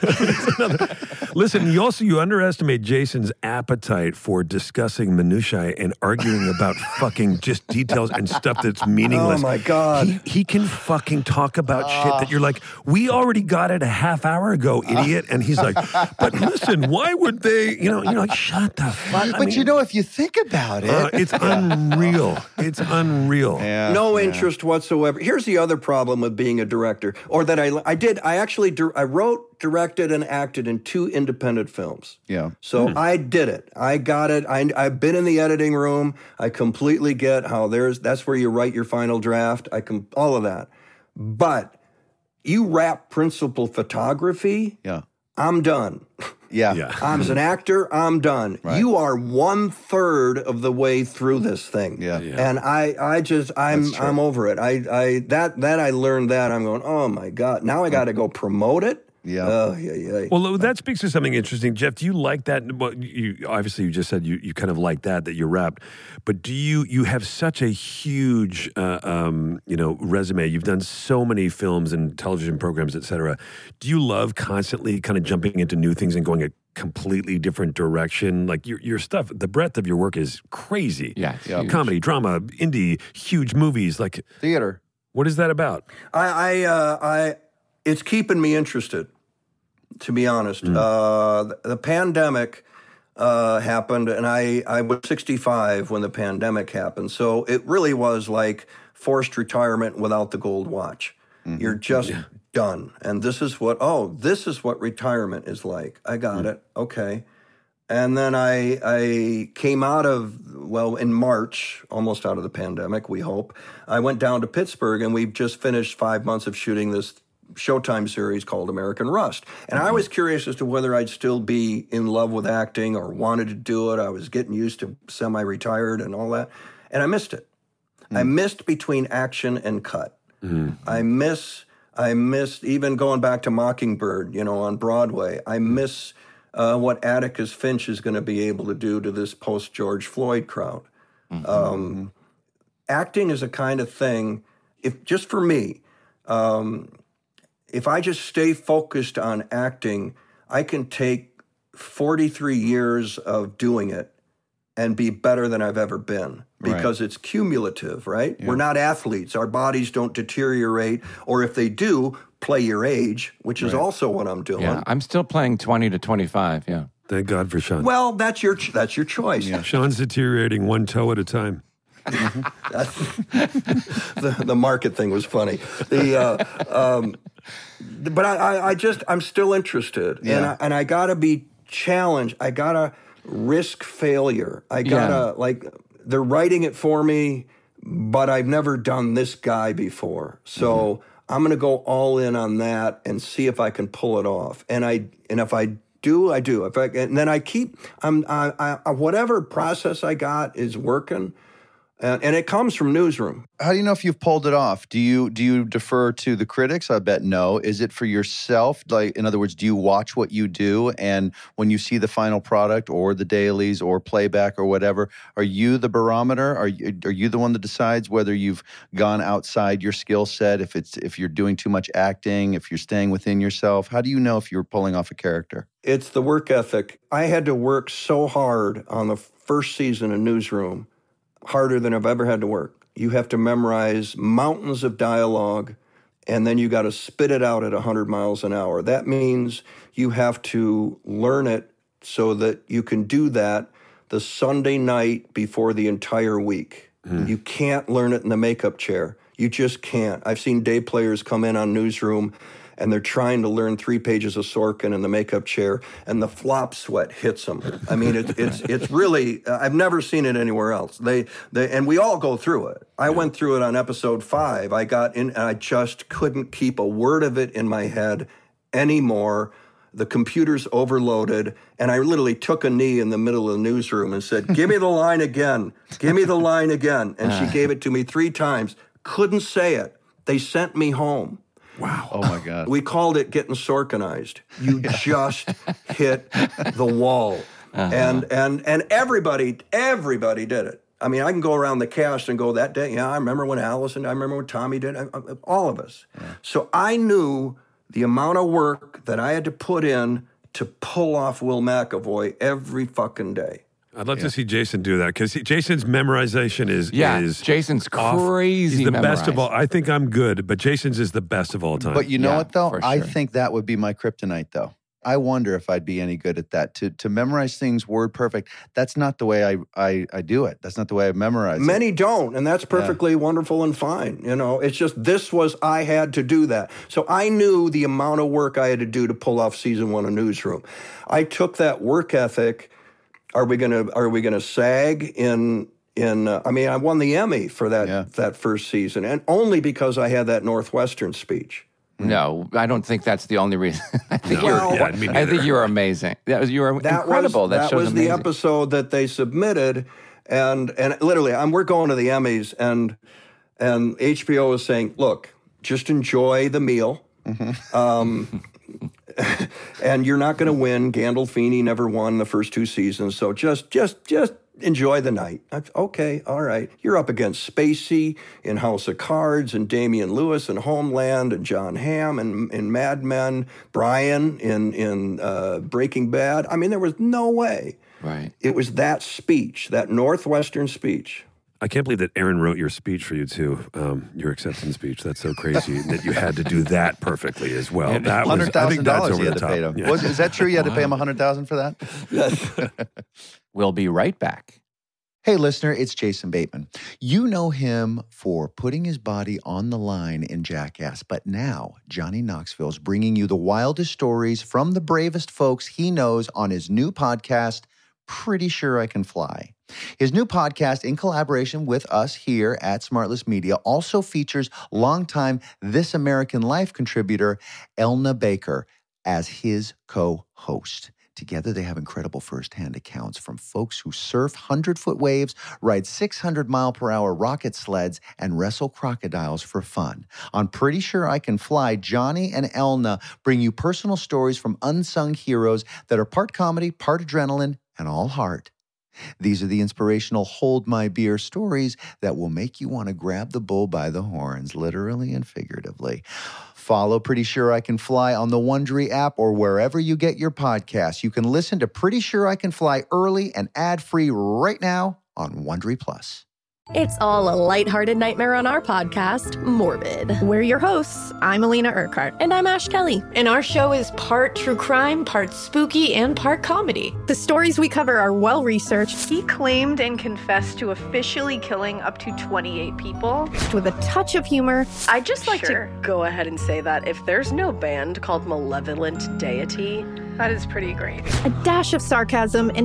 listen. You also you underestimate Jason's appetite for discussing minutiae and arguing about fucking just details and stuff that's meaningless. Oh, my God. He, he can fucking talk about shit that you're like, we already got it a half hour ago, idiot. And he's like, but listen, why would they? You know, you're like, shut the fuck. I But mean, you know, if you think about it, uh, it's unreal. It's unreal. yeah, No yeah. interest whatsoever. Here's the other problem with being a director, or that I I did. I actually dir- I wrote, directed, and acted in two independent films. Yeah. So I did it. I got it. I, I've been in the editing room. I completely get how there's that's where you write your final draft. I can all of that, but you wrap principal photography. Yeah. I'm done. Yeah. Yeah. I'm as an actor, I'm done. You are one third of the way through this thing. Yeah. Yeah. And I, I just, I'm, That's true. I'm over it. I, I, that, that I learned that. I'm going, oh my God. Now I got to go promote it. Yeah. Oh, yeah, yeah. Well, that speaks to something interesting, Jeff. Do you like that? Well, you obviously you just said you, you kind of like that that you're wrapped, but do you you have such a huge uh, um, you know resume? You've done so many films and television programs, et cetera. Do you love constantly kind of jumping into new things and going a completely different direction? Like your your stuff, the breadth of your work is crazy. Yeah, it's Yeah. huge. Comedy, drama, indie, huge movies. Like, Theater. what is that about? I, I, uh, I, it's keeping me interested, to be honest. Uh, the, the pandemic uh, happened, and I, I was sixty-five when the pandemic happened. So it really was like forced retirement without the gold watch. You're just done. And this is what, oh, this is what retirement is like. I got it. Okay. And then I I came out of, well, in March, almost out of the pandemic, we hope. I went down to Pittsburgh, and we've just finished five months of shooting this Showtime series called American Rust. And I was curious as to whether I'd still be in love with acting or wanted to do it. I was getting used to semi-retired and all that. And I missed it. I missed between action and cut. I miss, I miss even going back to Mockingbird, you know, on Broadway. I miss uh, what Atticus Finch is going to be able to do to this post-George Floyd crowd. Um, acting is a kind of thing, if just for me, um, if I just stay focused on acting, I can take forty-three years of doing it and be better than I've ever been because it's cumulative, right? We're not athletes. Our bodies don't deteriorate, or if they do, play your age, which is also what I'm doing. Yeah, I'm still playing twenty to twenty-five. Yeah. Thank God for Sean. Well, that's your ch- that's your choice. Sean's deteriorating one toe at a time. the, the market thing was funny. The uh, um, but I, I, I just I'm still interested, and Yeah. I, and I gotta be challenged. I gotta risk failure. I gotta, Yeah. like, they're writing it for me, but I've never done this guy before. So mm-hmm. I'm going to go all in on that and see if I can pull it off. And I, and if I do, I do. If I, and then I keep, I'm, I, I, whatever process I got is working. And, and it comes from Newsroom. How do you know if you've pulled it off? Do you do you defer to the critics? I bet no. Is it for yourself? Like, in other words, do you watch what you do, and when you see the final product or the dailies or playback or whatever, are you the barometer? Are you, are you the one that decides whether you've gone outside your skill set? If it's if you're doing too much acting, if you're staying within yourself, how do you know if you're pulling off a character? It's the work ethic. I had to work so hard on the first season of Newsroom. Harder than I've ever had to work. You have to memorize mountains of dialogue, and then you got to spit it out at one hundred miles an hour. That means you have to learn it so that you can do that the Sunday night before the entire week. Mm. You can't learn it in the makeup chair. You just can't. I've seen day players come in on Newsroom, and they're trying to learn three pages of Sorkin in the makeup chair, and the flop sweat hits them. I mean, it, it's it's really, uh, I've never seen it anywhere else. They they and we all go through it. I yeah. went through it on episode five. I got in, and I just couldn't keep a word of it in my head anymore. The computer's overloaded, and I literally took a knee in the middle of the newsroom and said, "Give me the line again. Give me the line again." And she gave it to me three times. Couldn't say it. They sent me home. Wow. Oh, my God. We called it getting Sorkinized. You just hit the wall. Uh-huh. And and and everybody, everybody did it. I mean, I can go around the cast and go, that day, yeah, I remember when Allison, I remember when Tommy did it, all of us. Yeah. So I knew the amount of work that I had to put in to pull off Will McAvoy every fucking day. I'd love Yeah. to see Jason do that, because Jason's memorization is Yeah, is Jason's off. crazy He's the best of all. memorized. I think I'm good, but Jason's is the best of all time. But you know Yeah, what, though? for I sure. think that would be my kryptonite, though. I wonder if I'd be any good at that. To to memorize things word perfect, that's not the way I, I, I do it. That's not the way I memorize it. Many don't, and that's perfectly wonderful and fine. You know, it's just this was, I had to do that. So I knew the amount of work I had to do to pull off season one of Newsroom. I took that work ethic. Are we gonna Are we gonna sag in in? Uh, I mean, I won the Emmy for that Yeah. that first season, and only because I had that Northwestern speech. No, I don't think that's the only reason. I think No. you're. Yeah, me I neither. think you're amazing. That was you were That incredible. was that that show's was the amazing. episode that they submitted, and and literally, I'm we're going to the Emmys, and and H B O was saying, look, just enjoy the meal. Mm-hmm. Um, and you're not going to win. Gandolfini never won the first two seasons, so just just just enjoy the night. I, okay, all right. You're up against Spacey in House of Cards, and Damian Lewis in Homeland, and John Hamm in, in Mad Men, Brian in in uh, Breaking Bad. I mean, there was no way. Right. It was that speech, that Northwestern speech. I can't believe that Aaron wrote your speech for you too, um, your acceptance speech. That's so crazy that you had to do that perfectly as well. That was, Hundred I thousand think that's dollars over you the had to top. pay him. Yeah. Was, is that true? You had to pay him a hundred thousand for that? Yes. We'll be right back. Hey, listener, it's Jason Bateman. You know him for putting his body on the line in Jackass, but now Johnny Knoxville's bringing you the wildest stories from the bravest folks he knows on his new podcast, Pretty Sure I Can Fly. His new podcast, in collaboration with us here at Smartless Media, also features longtime This American Life contributor Elna Baker as his co-host. Together, they have incredible firsthand accounts from folks who surf hundred-foot waves, ride six hundred mile per hour rocket sleds, and wrestle crocodiles for fun. On Pretty Sure I Can Fly, Johnny and Elna bring you personal stories from unsung heroes that are part comedy, part adrenaline, and all heart. These are the inspirational hold my beer stories that will make you want to grab the bull by the horns, literally and figuratively. Follow Pretty Sure I Can Fly on the Wondery app or wherever you get your podcasts. You can listen to Pretty Sure I Can Fly early and ad-free right now on Wondery Plus. It's all a lighthearted nightmare on our podcast, Morbid. We're your hosts. I'm Alina Urquhart. And I'm Ash Kelly. And our show is part true crime, part spooky, and part comedy. The stories we cover are well-researched, He claimed and confessed to officially killing up to twenty-eight people. with a touch of humor, I'd just like Sure. to go ahead and say that if there's no band called Malevolent Deity, that is pretty great. a dash of sarcasm, and just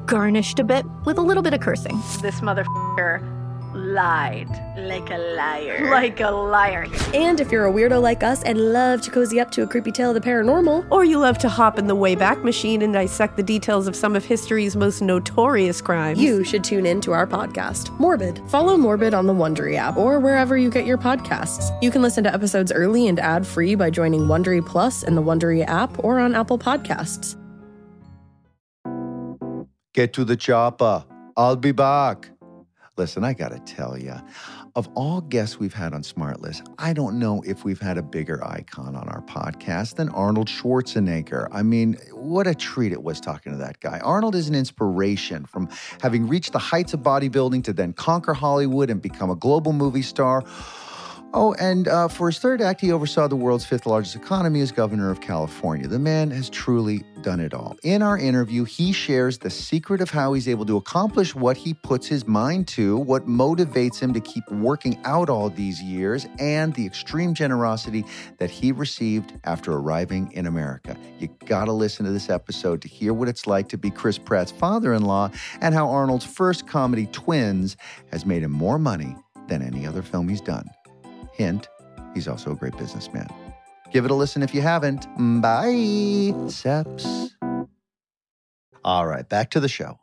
garnished a bit with a little bit of cursing. This motherfucker lied. Like a liar. Like a liar. And if you're a weirdo like us and love to cozy up to a creepy tale of the paranormal, or you love to hop in the Wayback Machine and dissect the details of some of history's most notorious crimes, you should tune in to our podcast, Morbid. Follow Morbid on the Wondery app or wherever you get your podcasts. You can listen to episodes early and ad-free by joining Wondery Plus in the Wondery app or on Apple Podcasts. Get to the chopper. I'll be back. Listen, I got to tell you, of all guests we've had on SmartList, I don't know if we've had a bigger icon on our podcast than Arnold Schwarzenegger. I mean, what a treat it was talking to that guy. Arnold is an inspiration from having reached the heights of bodybuilding to then conquer Hollywood and become a global movie star. Oh, and uh, for his third act, he oversaw the world's fifth largest economy as governor of California. The man has truly done it all. In our interview, he shares the secret of how he's able to accomplish what he puts his mind to, what motivates him to keep working out all these years, and the extreme generosity that he received after arriving in America. You gotta listen to this episode to hear what it's like to be Chris Pratt's father-in-law and how Arnold's first comedy, Twins, has made him more money than any other film he's done. Hint, he's also a great businessman. Give it a listen if you haven't. Bye, Seps. All right, back to the show.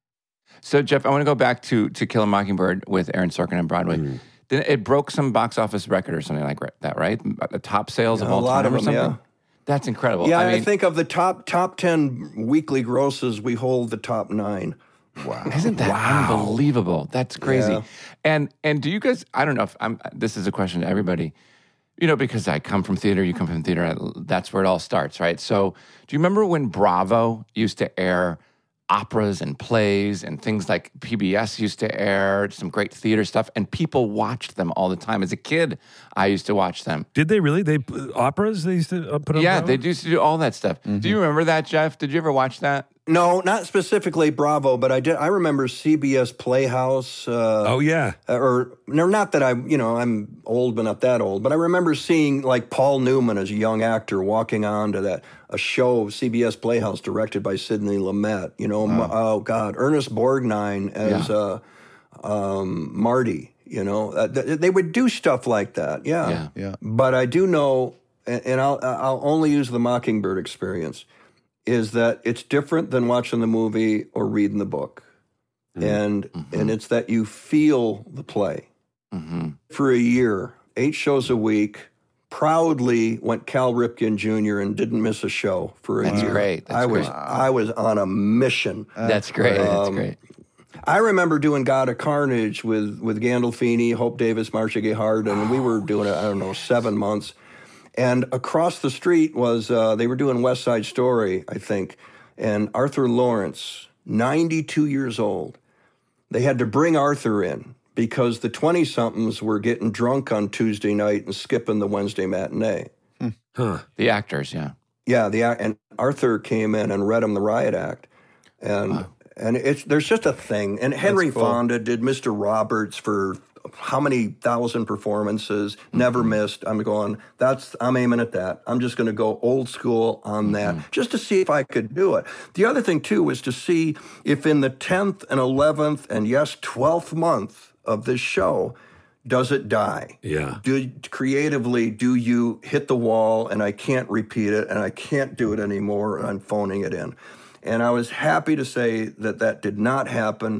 So, Jeff, I want to go back to To Kill a Mockingbird with Aaron Sorkin on Broadway. Mm. Then it broke some box office record or something like that, right? The top sales yeah, of all a lot time of them, or something? Yeah. That's incredible. Yeah, I, I, mean, I think of the top top ten weekly grosses, we hold the top nine. Wow. Isn't that wow. unbelievable? That's crazy. Yeah. And and do you guys, I don't know if I'm, this is a question to everybody, you know, because I come from theater, you come from theater, that's where it all starts, right? So do you remember when Bravo used to air operas and plays and things like P B S used to air, some great theater stuff, and people watched them all the time. As a kid, I used to watch them. Did they really? They operas they used to put on? Yeah, Bravo? they used to do all that stuff. Mm-hmm. Do you remember that, Jeff? Did you ever watch that? No, not specifically Bravo, but I did. I remember C B S Playhouse. Uh, oh yeah, or no, not that I, you know, I'm old, but not that old. But I remember seeing like Paul Newman as a young actor walking on to that a show, C B S Playhouse, directed by Sidney Lumet. You know, wow. oh God, Ernest Borgnine as yeah. uh, um, Marty. You know, uh, th- they would do stuff like that. Yeah, yeah. yeah. But I do know, and, and I'll I'll only use the Mockingbird experience. Is that it's different than watching the movie or reading the book. Mm-hmm. And mm-hmm. and it's that you feel the play. Mm-hmm. For a year, eight shows a week, proudly went Cal Ripken Junior and didn't miss a show for a That's year. Great. That's I great. was I was on a mission. That's great. Um, That's great. I remember doing God of Carnage with, with Gandolfini, Hope Davis, Marcia Gay Harden, and we were doing it, I don't know, seven months. And across the street was, uh, they were doing West Side Story, I think, and Arthur Lawrence, ninety-two years old. They had to bring Arthur in because the twenty-somethings were getting drunk on Tuesday night and skipping the Wednesday matinee. Hmm. Huh. The actors, yeah. Yeah, the and Arthur came in and read him the Riot Act. And wow. and it's there's just a thing. And Henry cool. Fonda did Mister Roberts for how many thousand performances, mm-hmm. never missed. I'm going, that's, I'm aiming at that. I'm just going to go old school on that mm-hmm. just to see if I could do it. The other thing, too, was to see if in the tenth and eleventh and, yes, twelfth month of this show, does it die? Yeah. Do, creatively, do you hit the wall and I can't repeat it and I can't do it anymore and I'm phoning it in? And I was happy to say that that did not happen.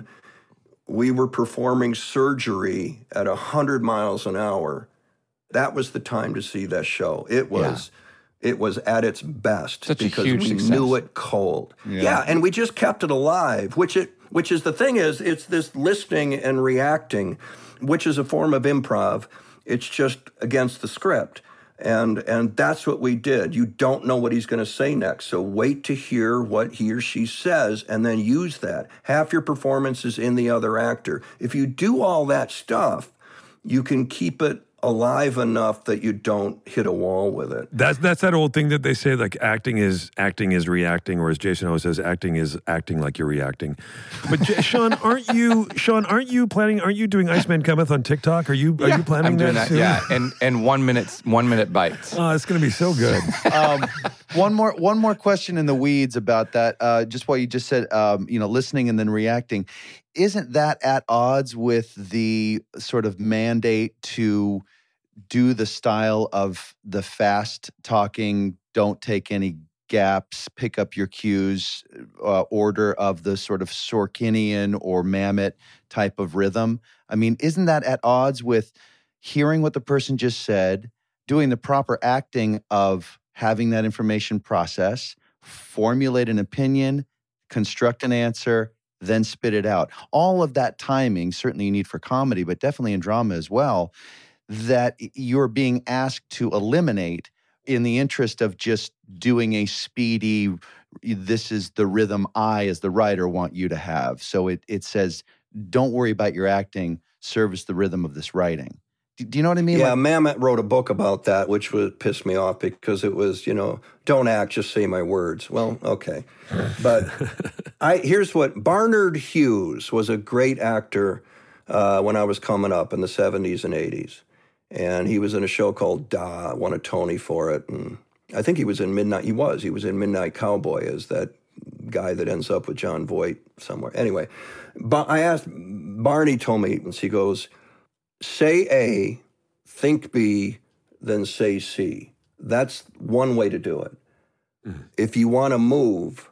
We were performing surgery at one hundred miles an hour. That was the time to see that show. It was yeah. it was at its best Such because a huge we success. knew it cold. Yeah. yeah, and we just kept it alive, which it which is the thing is it's this listening and reacting, which is a form of improv. It's just against the script. And and that's what we did. You don't know what he's going to say next. So wait to hear what he or she says and then use that. Half your performance is in the other actor. If you do all that stuff, you can keep it alive enough that you don't hit a wall with it. That's that's that old thing that they say, like acting is acting is reacting, or as Jason always says, acting is acting like you're reacting. But J- Sean, aren't you Sean? Aren't you planning? Aren't you doing Iceman Cometh on TikTok? Are you are Yeah, you planning I'm doing that? that. soon? Yeah, and and one minute one minute bites. Oh, it's going to be so good. um, one more one more question in the weeds about that. Uh, just what you just said. Um, you know, listening and then reacting. Isn't that at odds with the sort of mandate to do the style of the fast talking, don't take any gaps, pick up your cues, uh, order of the sort of Sorkinian or Mamet type of rhythm? I mean, isn't that at odds with hearing what the person just said, doing the proper acting of having that information process, formulate an opinion, construct an answer, then spit it out? All of that timing, certainly you need for comedy, but definitely in drama as well, that you're being asked to eliminate in the interest of just doing a speedy, this is the rhythm I, as the writer, want you to have. So it it says, don't worry about your acting, service the rhythm of this writing. Do, do you know what I mean? Yeah, Like, Mamet wrote a book about that, which would piss me off because it was, you know, don't act, just say my words. Well, okay. But I here's what, Barnard Hughes was a great actor uh, when I was coming up in the seventies and eighties. And he was in a show called Da, won a Tony for it. And I think he was in Midnight, he was, he was in Midnight Cowboy as that guy that ends up with John Voight somewhere. Anyway, but I asked, Barney told me, he goes, say A, think B, then say C. That's one way to do it. Mm. If you want to move,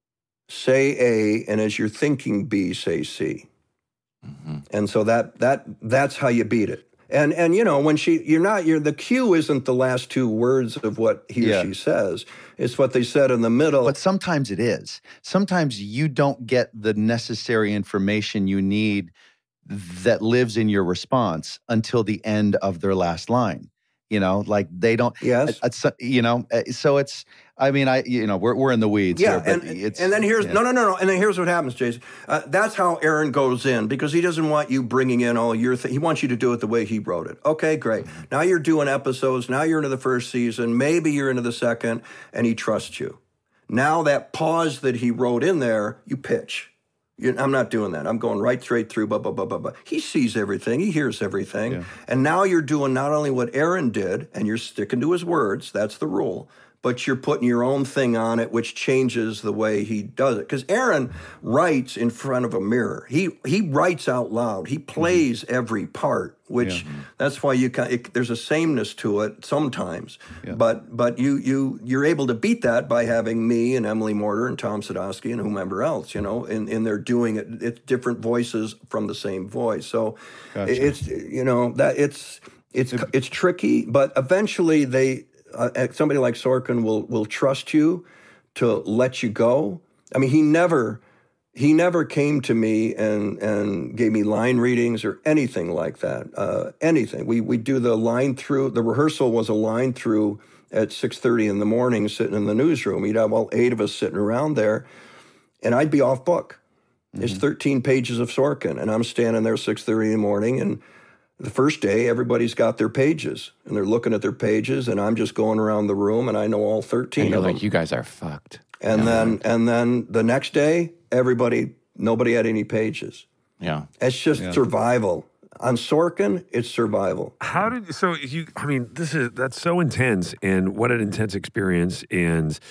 say A, and as you're thinking B, say C. Mm-hmm. And so that that that's how you beat it. And and you know, when she you're not you're the cue isn't the last two words of what he Yeah. or she says. It's what they said in the middle. but sometimes it is. Sometimes you don't get the necessary information you need that lives in your response until the end of their last line. You know, like they don't. Yes. It's, you know, uh, so it's. I mean, I. You know, we're we're in the weeds. Yeah, here, but and, it's, and then here's yeah. no, no, no, no, and then here's what happens, Jason. Uh, that's how Aaron goes in because he doesn't want you bringing in all your. Th- he wants you to do it the way he wrote it. Okay, great. Now you're doing episodes. Now you're into the first season. Maybe you're into the second, and he trusts you. Now that pause that he wrote in there, you pitch. You, I'm not doing that. I'm going right straight through. Blah blah blah blah blah. He sees everything. He hears everything. Yeah. And now you're doing not only what Aaron did, and you're sticking to his words. That's the rule. But you're putting your own thing on it, which changes the way he does it. Because Aaron writes in front of a mirror. He he writes out loud. He plays mm-hmm. every part, which Yeah. that's why you can. It, there's a sameness to it sometimes. Yeah. But but you you you're able to beat that by having me and Emily Morter and Tom Sadowski and whomever else, you know, and and they're doing it. It's different voices from the same voice. So Gotcha. it's you know that it's it's it's tricky, but eventually they. Uh, somebody like Sorkin will will trust you to let you go. I mean, he never he never came to me and and gave me line readings or anything like that. Uh, anything. We we do the line through. The rehearsal was a line through at six thirty in the morning, sitting in the newsroom. You'd have all eight of us sitting around there, and I'd be off book. Mm-hmm. It's thirteen pages of Sorkin, and I'm standing there six thirty in the morning and. The first day, everybody's got their pages, and they're looking at their pages, and I'm just going around the room, and I know all thirteen And you're of like, them. you guys are fucked. And Yeah. then, and then the next day, everybody, nobody had any pages. Yeah. It's just Yeah. survival. On Sorkin, it's survival. How did so you? I mean, this is that's so intense, and what an intense experience, and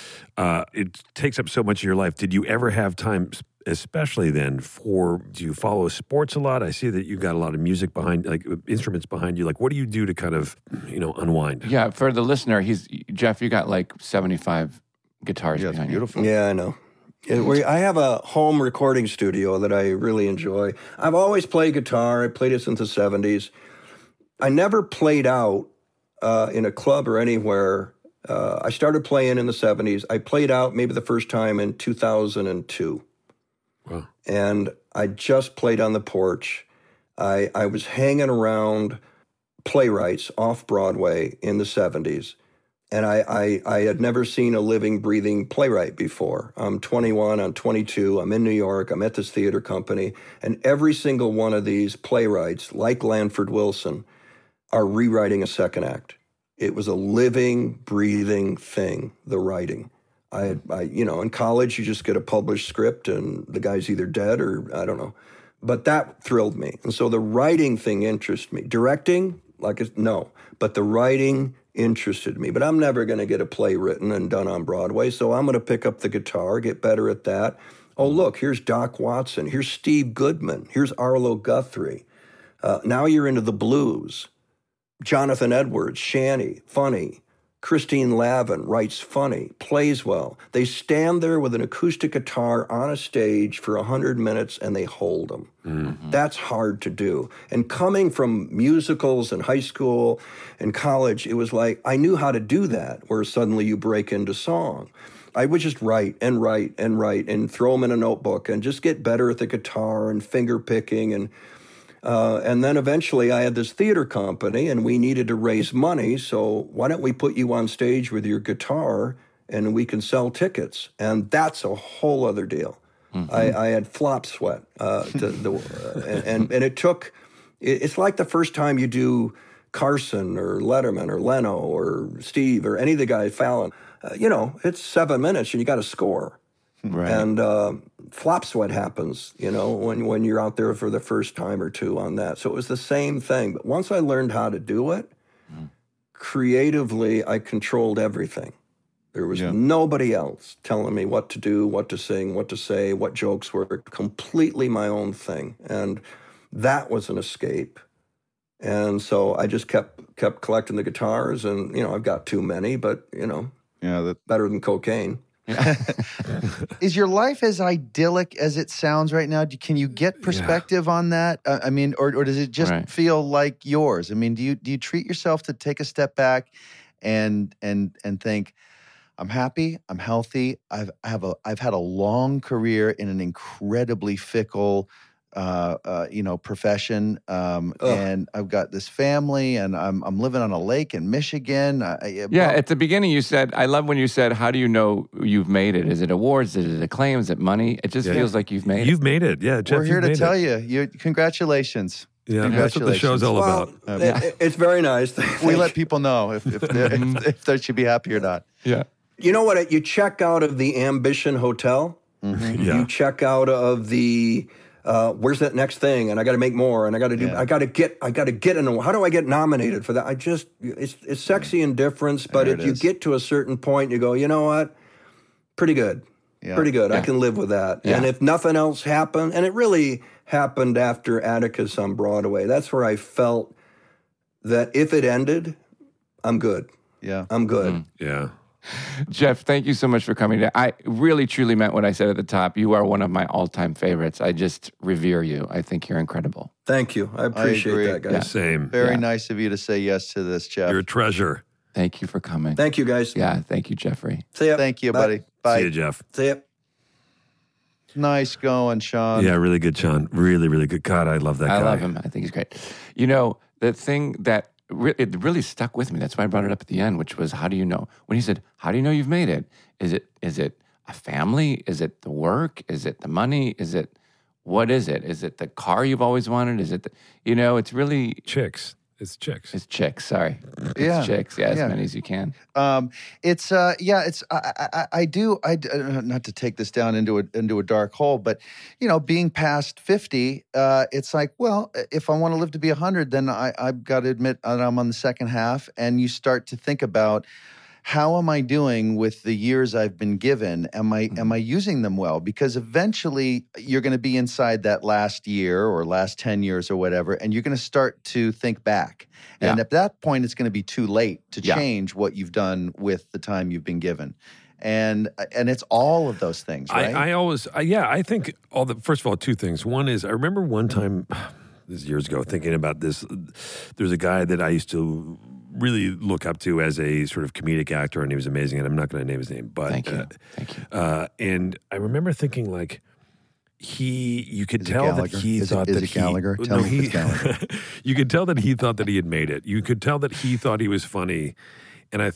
uh, it takes up so much of your life. Did you ever have time? Especially then for, do you follow sports a lot? I see that you've got a lot of music behind, like instruments behind you. Like, what do you do to kind of, you know, unwind? Yeah, for the listener, he's Jeff, you got like seventy-five guitars Yeah, it's behind beautiful. Yeah, I know. It- we- I have a home recording studio that I really enjoy. I've always played guitar. I played it since the seventies. I never played out uh, in a club or anywhere. Uh, I started playing in the seventies. I played out maybe the first time in two thousand two. Wow. And I just played on the porch. I, I was hanging around playwrights off Broadway in the seventies. And I, I, I had never seen a living, breathing playwright before. I'm twenty-one, I'm twenty-two, I'm in New York, I'm at this theater company. And every single one of these playwrights, like Lanford Wilson, are rewriting a second act. It was a living, breathing thing, the writing. I, had, I, you know, in college, you just get a published script and the guy's either dead or I don't know. But that thrilled me. And so the writing thing interested me. Directing, like, it's, no. But the writing interested me. But I'm never going to get a play written and done on Broadway, so I'm going to pick up the guitar, get better at that. Oh, look, here's Doc Watson. Here's Steve Goodman. Here's Arlo Guthrie. Uh, now you're into the blues. Jonathan Edwards, Shanny, funny. Christine Lavin writes funny, plays well. They stand there with an acoustic guitar on a stage for one hundred minutes and they hold them. Mm-hmm. That's hard to do. And coming from musicals in high school and college, it was like I knew how to do that, where suddenly you break into song. I would just write and write and write and throw them in a notebook and just get better at the guitar and finger picking and Uh, and then eventually I had this theater company and we needed to raise money. So why don't we put you on stage with your guitar and we can sell tickets? And that's a whole other deal. Mm-hmm. I, I had flop sweat. Uh, to the, uh, and, and it took, it, it's like the first time you do Carson or Letterman or Leno or Steve or any of the guys, Fallon. Uh, you know, it's seven minutes and you got to score. Right. And uh, flop sweat happens, you know, when, when you're out there for the first time or two on that. So it was the same thing. But once I learned how to do it, mm. creatively, I controlled everything. There was yeah. nobody else telling me what to do, what to sing, what to say, what jokes were. Completely my own thing. And that was an escape. And so I just kept kept collecting the guitars. And, you know, I've got too many, but, you know, yeah, that- better than cocaine. Is your life as idyllic as it sounds right now? Can you get perspective yeah. on that? Uh, I mean, or, or does it just right. feel like yours? I mean, do you do you treat yourself to take a step back and and and think, I'm happy, I'm healthy, I've I have a I've had a long career in an incredibly fickle uh, uh, you know, profession, um, and I've got this family, and I'm I'm living on a lake in Michigan. I, yeah, at the beginning you said, I love when you said, "How do you know you've made it? Is it awards? Is it acclaim? Is it money?" It just yeah. feels like you've made you've it. Made it, yeah. Jeff, we're here to tell it. you, you, congratulations. Yeah, that's what the show's all well, about. Um, it, it's very nice. We let people know if if, if, if they should be happy or not. Yeah. You know what? You check out of the Ambition Hotel. Mm-hmm. Yeah. You check out of the. Uh, where's that next thing? And I got to make more. And I got to do. Yeah. I got to get. I got to get in. How do I get nominated for that? I just. It's it's sexy indifference, but if you get to a certain point, you go. You know what? Pretty good. Yeah. Pretty good. Yeah. I can live with that. Yeah. And if nothing else happened, and it really happened after Atticus on Broadway, that's where I felt that if it ended, I'm good. Yeah, I'm good. Mm-hmm. Yeah. Jeff, thank you so much for coming today. I really, truly meant what I said at the top. You are one of my all-time favorites. I just revere you. I think you're incredible. Thank you. I appreciate I that, guys. Yeah. Same. Very yeah. nice of you to say yes to this, Jeff. You're a treasure. Thank you for coming. Thank you, guys. Yeah, thank you, Jeffrey. See ya. Thank you, Bye. buddy. Bye. See you, Jeff. See ya. Nice going, Sean. Yeah, really good, Sean. Really, really good. God, I love that I guy. love him. I think he's great. You know, the thing that re- it really stuck with me, that's why I brought it up at the end, which was, how do you know? When he said, how do you know you've made it? Is it is it a family? Is it the work? Is it the money? Is it, what is it? Is it the car you've always wanted? Is it, the, you know, it's really... Chicks. It's chicks. It's chicks, sorry. It's Yeah. chicks, yeah, as Yeah. many as you can. Um, it's uh, yeah, it's I, I, I do I uh, not to take this down into a into a dark hole, but you know, being past fifty, uh, it's like, well, if I want to live to be a hundred, then I I've got to admit that I'm on the second half, and you start to think about, how am I doing with the years I've been given? Am I mm-hmm. am I using them well? Because eventually you're going to be inside that last year or last ten years or whatever, and you're going to start to think back. And Yeah. at that point, it's going to be too late to Yeah. change what you've done with the time you've been given. And and it's all of those things, right? I, I always, I, yeah, I think all the, first of all, two things. One is, I remember one time, this is years ago, thinking about this. There's a guy that I used to really look up to as a sort of comedic actor, and he was amazing, and I'm not going to name his name, but Thank you. Uh, Thank you. Uh, and I remember thinking, like, he, you could Is it tell that Gallagher? he Is it- thought is that it he, Gallagher? Tell no, me if he, it's Gallagher. you could tell that he thought that he had made it. You could tell that he thought he was funny, and I thought,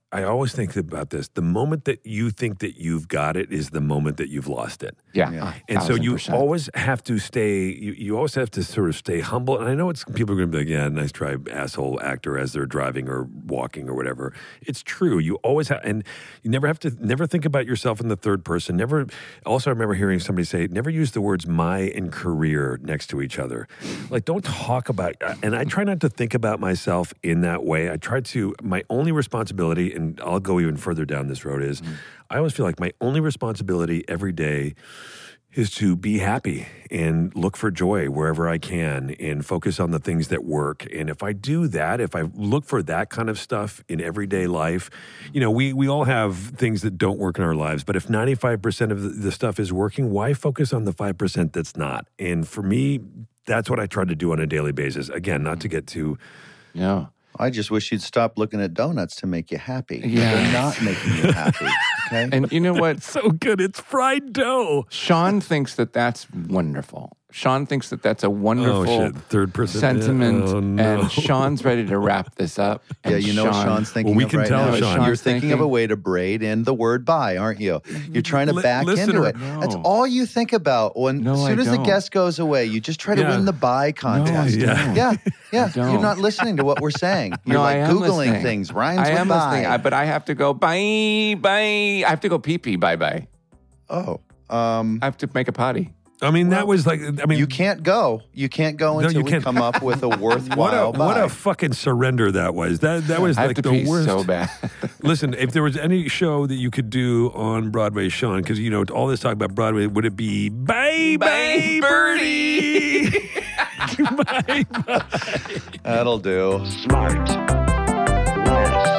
I always think about this. The moment that you think that you've got it is the moment that you've lost it. Yeah. Yeah. And so you percent. always have to stay, you, you always have to sort of stay humble. And I know it's people are going to be like, yeah, nice try, asshole actor, as they're driving or walking or whatever. It's true. You always have, and you never have to, never think about yourself in the third person. Never, also I remember hearing somebody say, never use the words my and career next to each other. Like, don't talk about, and I try not to think about myself in that way. I try to, my only responsibility, and I'll go even further down this road, is mm-hmm. I always feel like my only responsibility every day is to be happy and look for joy wherever I can and focus on the things that work. And if I do that, if I look for that kind of stuff in everyday life, you know, we we all have things that don't work in our lives, but if ninety-five percent of the, the stuff is working, why focus on the five percent that's not? And for me, that's what I try to do on a daily basis. Again, not to get too... Yeah. I just wish you'd stop looking at donuts to make you happy. Yeah. They're not making you happy. Okay? And you know what? So good. It's fried dough. Sean thinks that that's wonderful. Sean thinks that that's a wonderful oh, shit. Third person sentiment. Oh, no. And Sean's ready to wrap this up. Yeah, And you know what Sean, Sean's thinking Well, we of can right tell, now? Sean. You're Sean's thinking of a thinking- way to braid in the word bye, aren't you? You're trying to Li- back listener. into it. No. That's all you think about. When No, as soon I as the don't. guest goes away, you just try to Yeah. win the bye contest. No, I Yeah. don't. Yeah, yeah. I don't. You're not listening to what we're saying. You're No, like I am Googling listening. things. Rhymes I with am bye. listening, I- but I have to go bye, bye. I have to go pee pee, bye, bye. Oh, um, I have to make a potty. I mean, that was like, I mean, you can't go. You can't go No, until you we can't. come up with a what worthwhile a, what bye. a fucking surrender that was. That that was I have like to the pee worst. so bad. Listen, if there was any show that you could do on Broadway, Sean, because, you know, all this talk about Broadway, would it be Bye Bye Birdie? Bye Bye. That'll do. Smart. Less.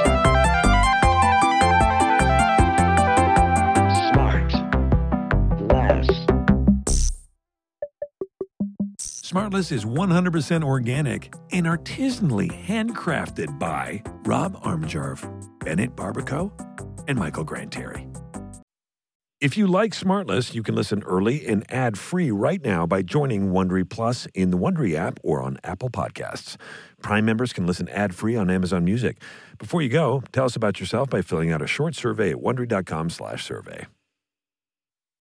Smart. Less. Smartless is one hundred percent organic and artisanally handcrafted by Rob Armjarv, Bennett Barbaco, and Michael Granteri. If you like Smartless, you can listen early and ad-free right now by joining Wondery Plus in the Wondery app or on Apple Podcasts. Prime members can listen ad-free on Amazon Music. Before you go, tell us about yourself by filling out a short survey at Wondery dot com slash survey.